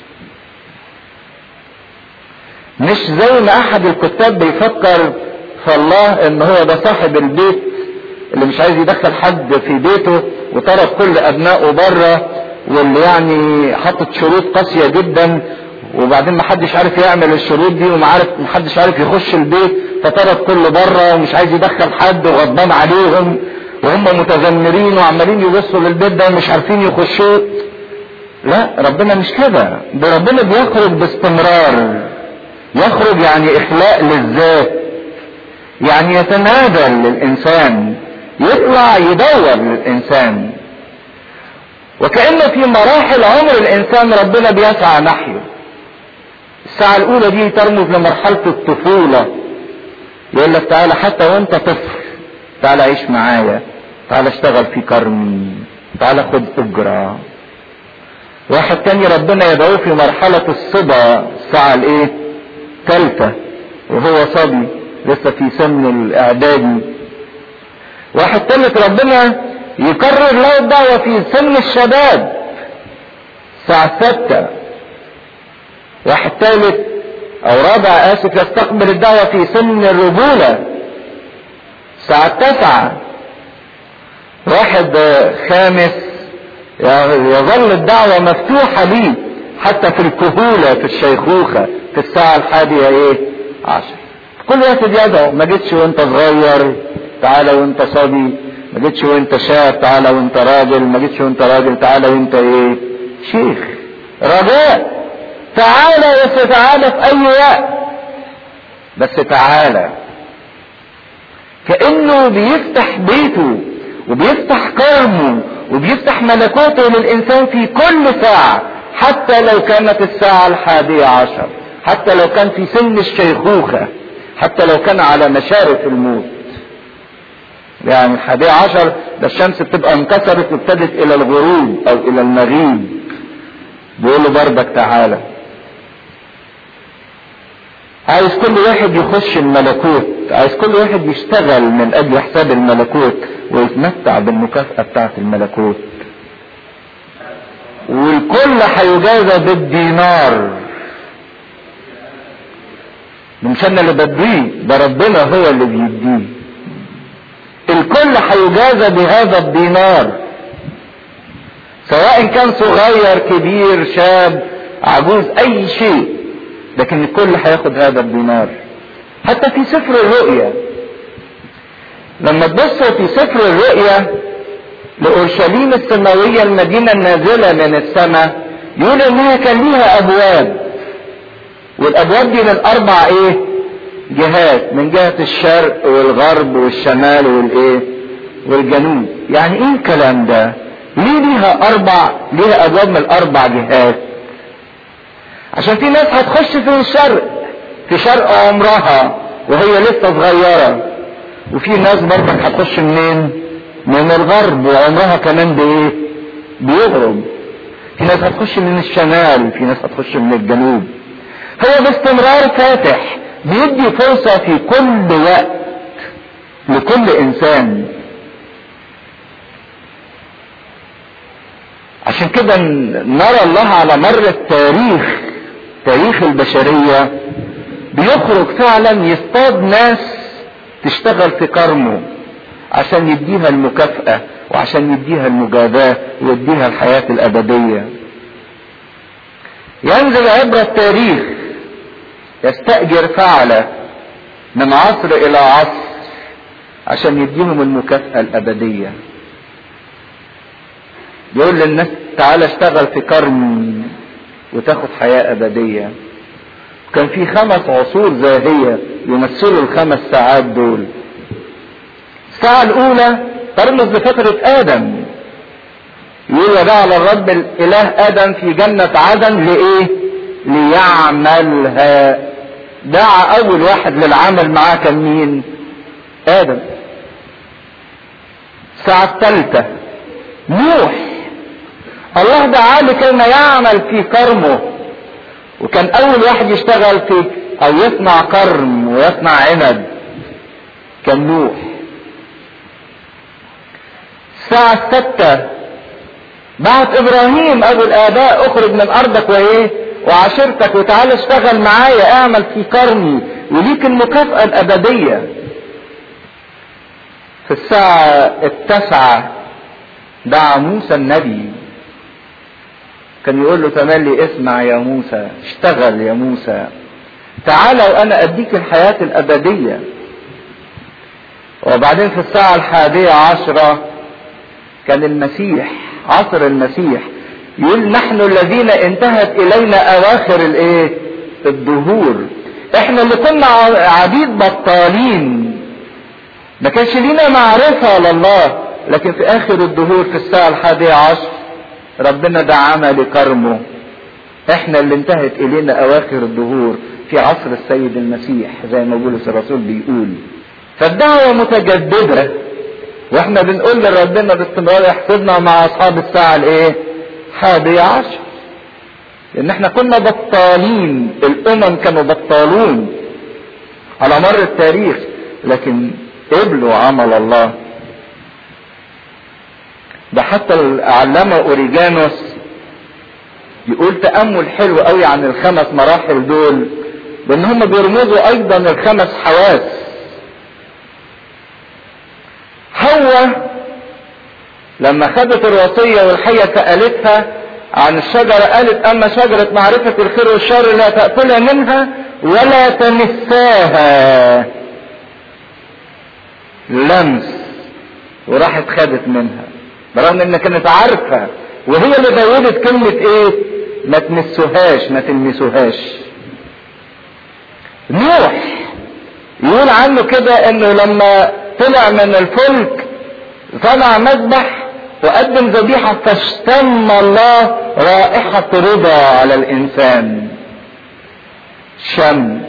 مش زي ما احد الكتاب بيفكر في الله ان هو ده صاحب البيت اللي مش عايز يدخل حد في بيته وترك كل ابنائه بره، واللي يعني حاطط شروط قاسية جدا، وبعدين محدش عارف يعمل الشروط دي ومحدش عارف يخش البيت، فترك كله بره ومش عايز يدخل حد وغضبان عليهم وهم متذمرين وعمالين يبصوا للبيت ده ومش عارفين يخشوه. لا، ربنا مش كده. ده ربنا بيخرج باستمرار. يخرج يعني اخلاء للذات، يعني يتنادى للانسان، يطلع يدور للانسان، وكأنه في مراحل عمر الانسان ربنا بيسعى نحيه. الساعة الاولى دي ترمز لمرحلة الطفولة، يقول لك تعالى حتى وانت طفل، تعالى عيش معايا، تعالى اشتغل في كرمي، تعالى خد اجرة. واحد تاني ربنا يدعوه في مرحلة الصبا، الساعة الايه؟ ثالثة، وهو صبي لسه في سن الاعدادي. واحد ثالث ربنا يكرر له الدعوة في سن الشباب، الساعة السادسة. واحد ثالث او رابع اسف يستقبل الدعوة في سن الرجولة، الساعة التاسعة. واحد خامس يظل الدعوة مفتوحة ليه حتى في الكهولة، في الشيخوخة، في الساعة الحادية ايه؟ عشر. كل واحد يدعو. ما جيتش وانت صغير، تعالى وانت صبي. ما جيتش وانت شاب، تعالى وانت راجل. ما جيتش وانت راجل، تعالى وانت ايه؟ شيخ. رجاء، تعالى بس، تعالى في اي وقت، بس تعالى. كأنه بيفتح بيته وبيفتح كرمه وبيفتح ملكوته للإنسان في كل ساعة، حتى لو كانت الساعة الحادية عشر، حتى لو كان في سن الشيخوخة، حتى لو كان على مشارف الموت. يعني الحادية عشر ده الشمس بتبقى انكسرت وابتدت إلى الغروب أو إلى المغيب، بيقولوا برضك تعالى. عايز كل واحد يخش الملكوت، عايز كل واحد يشتغل من اجل حساب الملكوت ويتمتع بالمكافأة بتاعة الملكوت. والكل هيجازى بالدينار. مش انا اللي بديه، ده ربنا هو اللي بيديه. الكل هيجازى بهذا الدينار، سواء كان صغير كبير شاب عجوز اي شيء، لكن الكل هياخد هذا الدينار. حتى في سفر الرؤيا لما تبصوا في سفر الرؤيا لأورشليم السماوية، المدينة النازلة من السماء، يقول انها كان ليها ابواب، والابواب دي من اربع ايه؟ جهات، من جهة الشرق والغرب والشمال والايه؟ والجنوب. يعني ايه الكلام ده؟ ليه ليها اربع ليها ابواب من الاربع جهات؟ عشان في ناس هتخش في الشرق، في شرق عمرها وهي لسه صغيرة، وفي ناس برضك هتخش منين؟ من الغرب وعمرها كمان بايه؟ بيغرب. في ناس هتخش من الشمال، في ناس هتخش من الجنوب. هو باستمرار فاتح، بيدي فرصة في كل وقت لكل انسان. عشان كده نرى الله على مر التاريخ، تاريخ البشرية، بيخرج فعلا يصطاد ناس تشتغل في كرمه عشان يديها المكافأة وعشان يديها المجازاة ويديها الحياة الأبدية. ينزل عبر التاريخ يستأجر فعلة من عصر إلى عصر عشان يديهم المكافأة الأبدية. يقول للناس تعالى اشتغل في كرم وتاخد حياة أبدية. كان في خمس عصور زاهية يمثلوا الخمس ساعات دول. الساعة الأولى ترمز لفترة آدم، يقول وجعل الرب الاله ادم في جنة عدن لايه؟ ليعملها. دعا اول واحد للعمل معاه كان مين؟ ادم. الساعة الثالثة نوح، الله دعاه لكي يعمل في كرمه، وكان اول واحد يشتغل في او يصنع كرم ويصنع عنب كان نوح. الساعة الستة بعت ابراهيم ابو الاباء اخرج من ارضك وايه وعشيرتك وتعال اشتغل معايا اعمل في كرمي وليك المكافأة الابدية. في الساعة التاسعة دعا موسى النبي، كان يقول له تملي اسمع يا موسى، اشتغل يا موسى، تعالى وانا اديك الحياة الابدية. وبعدين في الساعة الحادية عشرة كان المسيح، عصر المسيح، يقول نحن الذين انتهت الينا اواخر الايه؟ الدهور. احنا اللي كنا عبيد بطالين، ما كانش لينا معرفة لله، لكن في اخر الدهور في الساعة الحادية عشر ربنا دعانا لكرمه. احنا اللي انتهت الينا اواخر الدهور في عصر السيد المسيح زي ما بولس الرسول بيقول. فالدعوة متجددة، واحنا بنقول لربنا باستمرار يحسبنا مع اصحاب الساعة الايه؟ حادية عشر. لان احنا كنا بطالين، الامم كانوا بطالون على مر التاريخ، لكن قبلوا عمل الله. ده حتى العلامة اوريجانوس يقول تأمل حلو قوي عن الخمس مراحل دول، بان هم بيرمزوا ايضا الخمس حواس. حواء لما خدت الوصية والحية سألتها عن الشجرة قالت اما شجرة معرفة الخير والشر لا تأكلها منها ولا تمساها، لمس، وراحت خدت منها برغم ان كانت عارفة، وهي اللي زودت كلمة ايه؟ ما تمسوهاش، ما تلمسوهاش. نوح يقول عنه كده انه لما طلع من الفلك صنع مذبح وقدم ذبيحة فاشتم الله رائحة رضا على الانسان. شم.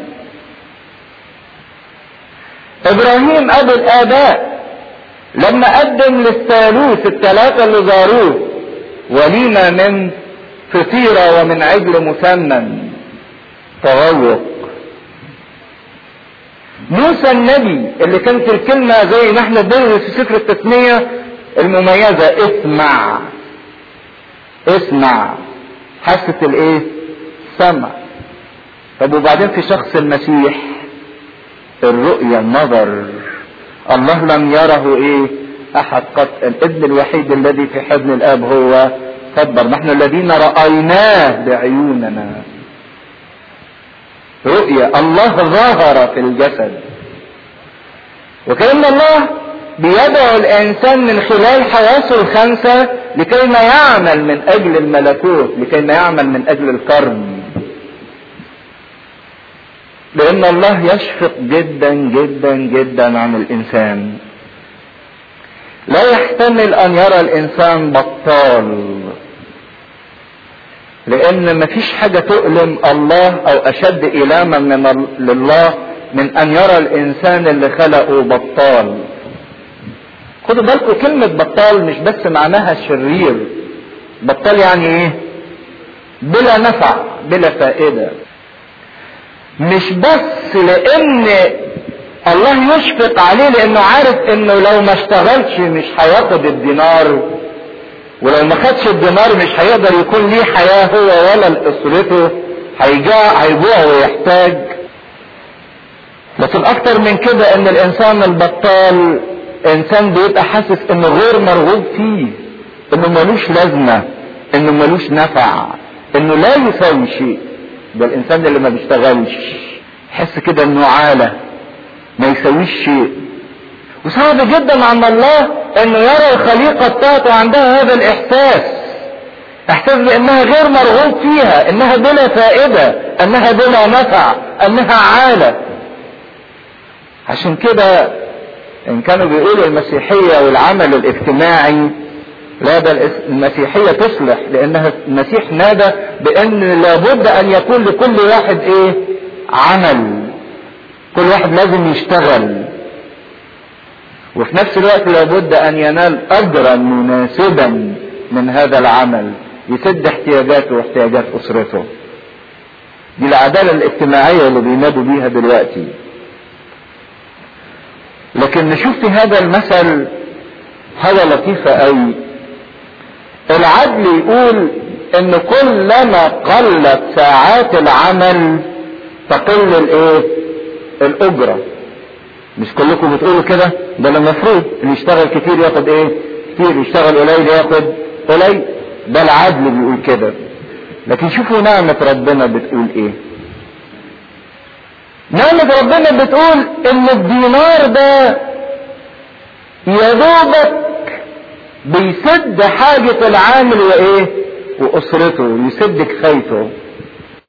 ابراهيم ابو الاباء لما قدم للثالوث الثلاثة اللي زاروه وليمة من فطيرة ومن عجل مثمن تغوق. موسى النبي اللي كانت الكلمة زي ما احنا بنقول في سفر التثنية المميزة اسمع، اسمع، حاسة الايه؟ السمع. طب وبعدين في شخص المسيح الرؤية، النظر، الله لم يره ايه؟ احد قط، الابن الوحيد الذي في حضن الاب هو صبر، نحن الذين رأيناه بعيوننا. رؤية الله ظهر في الجسد. وكأن الله بيدعو الانسان من خلال حواسه الخمسة لكي ما يعمل من اجل الملكوت، لكي ما يعمل من اجل الكرم. لان الله يشفق جدا جدا جدا عن الانسان، لا يحتمل ان يرى الانسان بطال، لان مفيش حاجة تؤلم الله او اشد الاما من لله من ان يرى الانسان اللي خلقه بطال. خدوا بالكم كلمة بطال مش بس معناها شرير، بطال يعني ايه؟ بلا نفع، بلا فائدة. مش بس لان الله يشفق عليه لانه عارف انه لو ما اشتغلش مش هياخد الدينار، ولو ما خدش الدينار مش هيقدر يكون ليه حياة هو ولا لأسرته، هيجوع ويحتاج. لكن اكتر من كده ان الانسان البطال انسان بيبقى حاسس انه غير مرغوب فيه، انه ملوش لازمة، انه ملوش نفع، انه لا يساوي شيء. ده الانسان اللي ما بيشتغلش يحس كده انه عالة ما يساويش شيء. وصعب جدا عن الله انه يرى الخليقة بتاعته عندها هذا الاحساس، احساس بانها غير مرغوب فيها، انها بلا فائدة، انها بلا نفع، انها عالة. عشان كده ان كانوا بيقولوا المسيحية والعمل الاجتماعي لا، ده المسيحية تصلح، لانها المسيح نادى بان لابد ان يكون لكل واحد ايه؟ عمل. كل واحد لازم يشتغل، وفي نفس الوقت لابد ان ينال اجرا مناسبا من هذا العمل يسد احتياجاته واحتياجات اسرته. دي العدالة الاجتماعية اللي بينادوا بيها دلوقتي. لكن نشوف في هذا المثل حاجة لطيفة قوي. العدل يقول ان كلما قلت ساعات العمل تقل الايه؟ الاجرة. مش كلكم بتقولوا كده؟ ده المفروض اللي يشتغل كتير ياخد ايه؟ كتير، يشتغل قليل ياخد قليل. ده العدل بيقول كده. لكن شوفوا نعمة ربنا بتقول ايه. نعمة ربنا بتقول ان الدينار ده يدوبك بيسد حاجة العامل وايه؟ واسرته، يسد كفايته.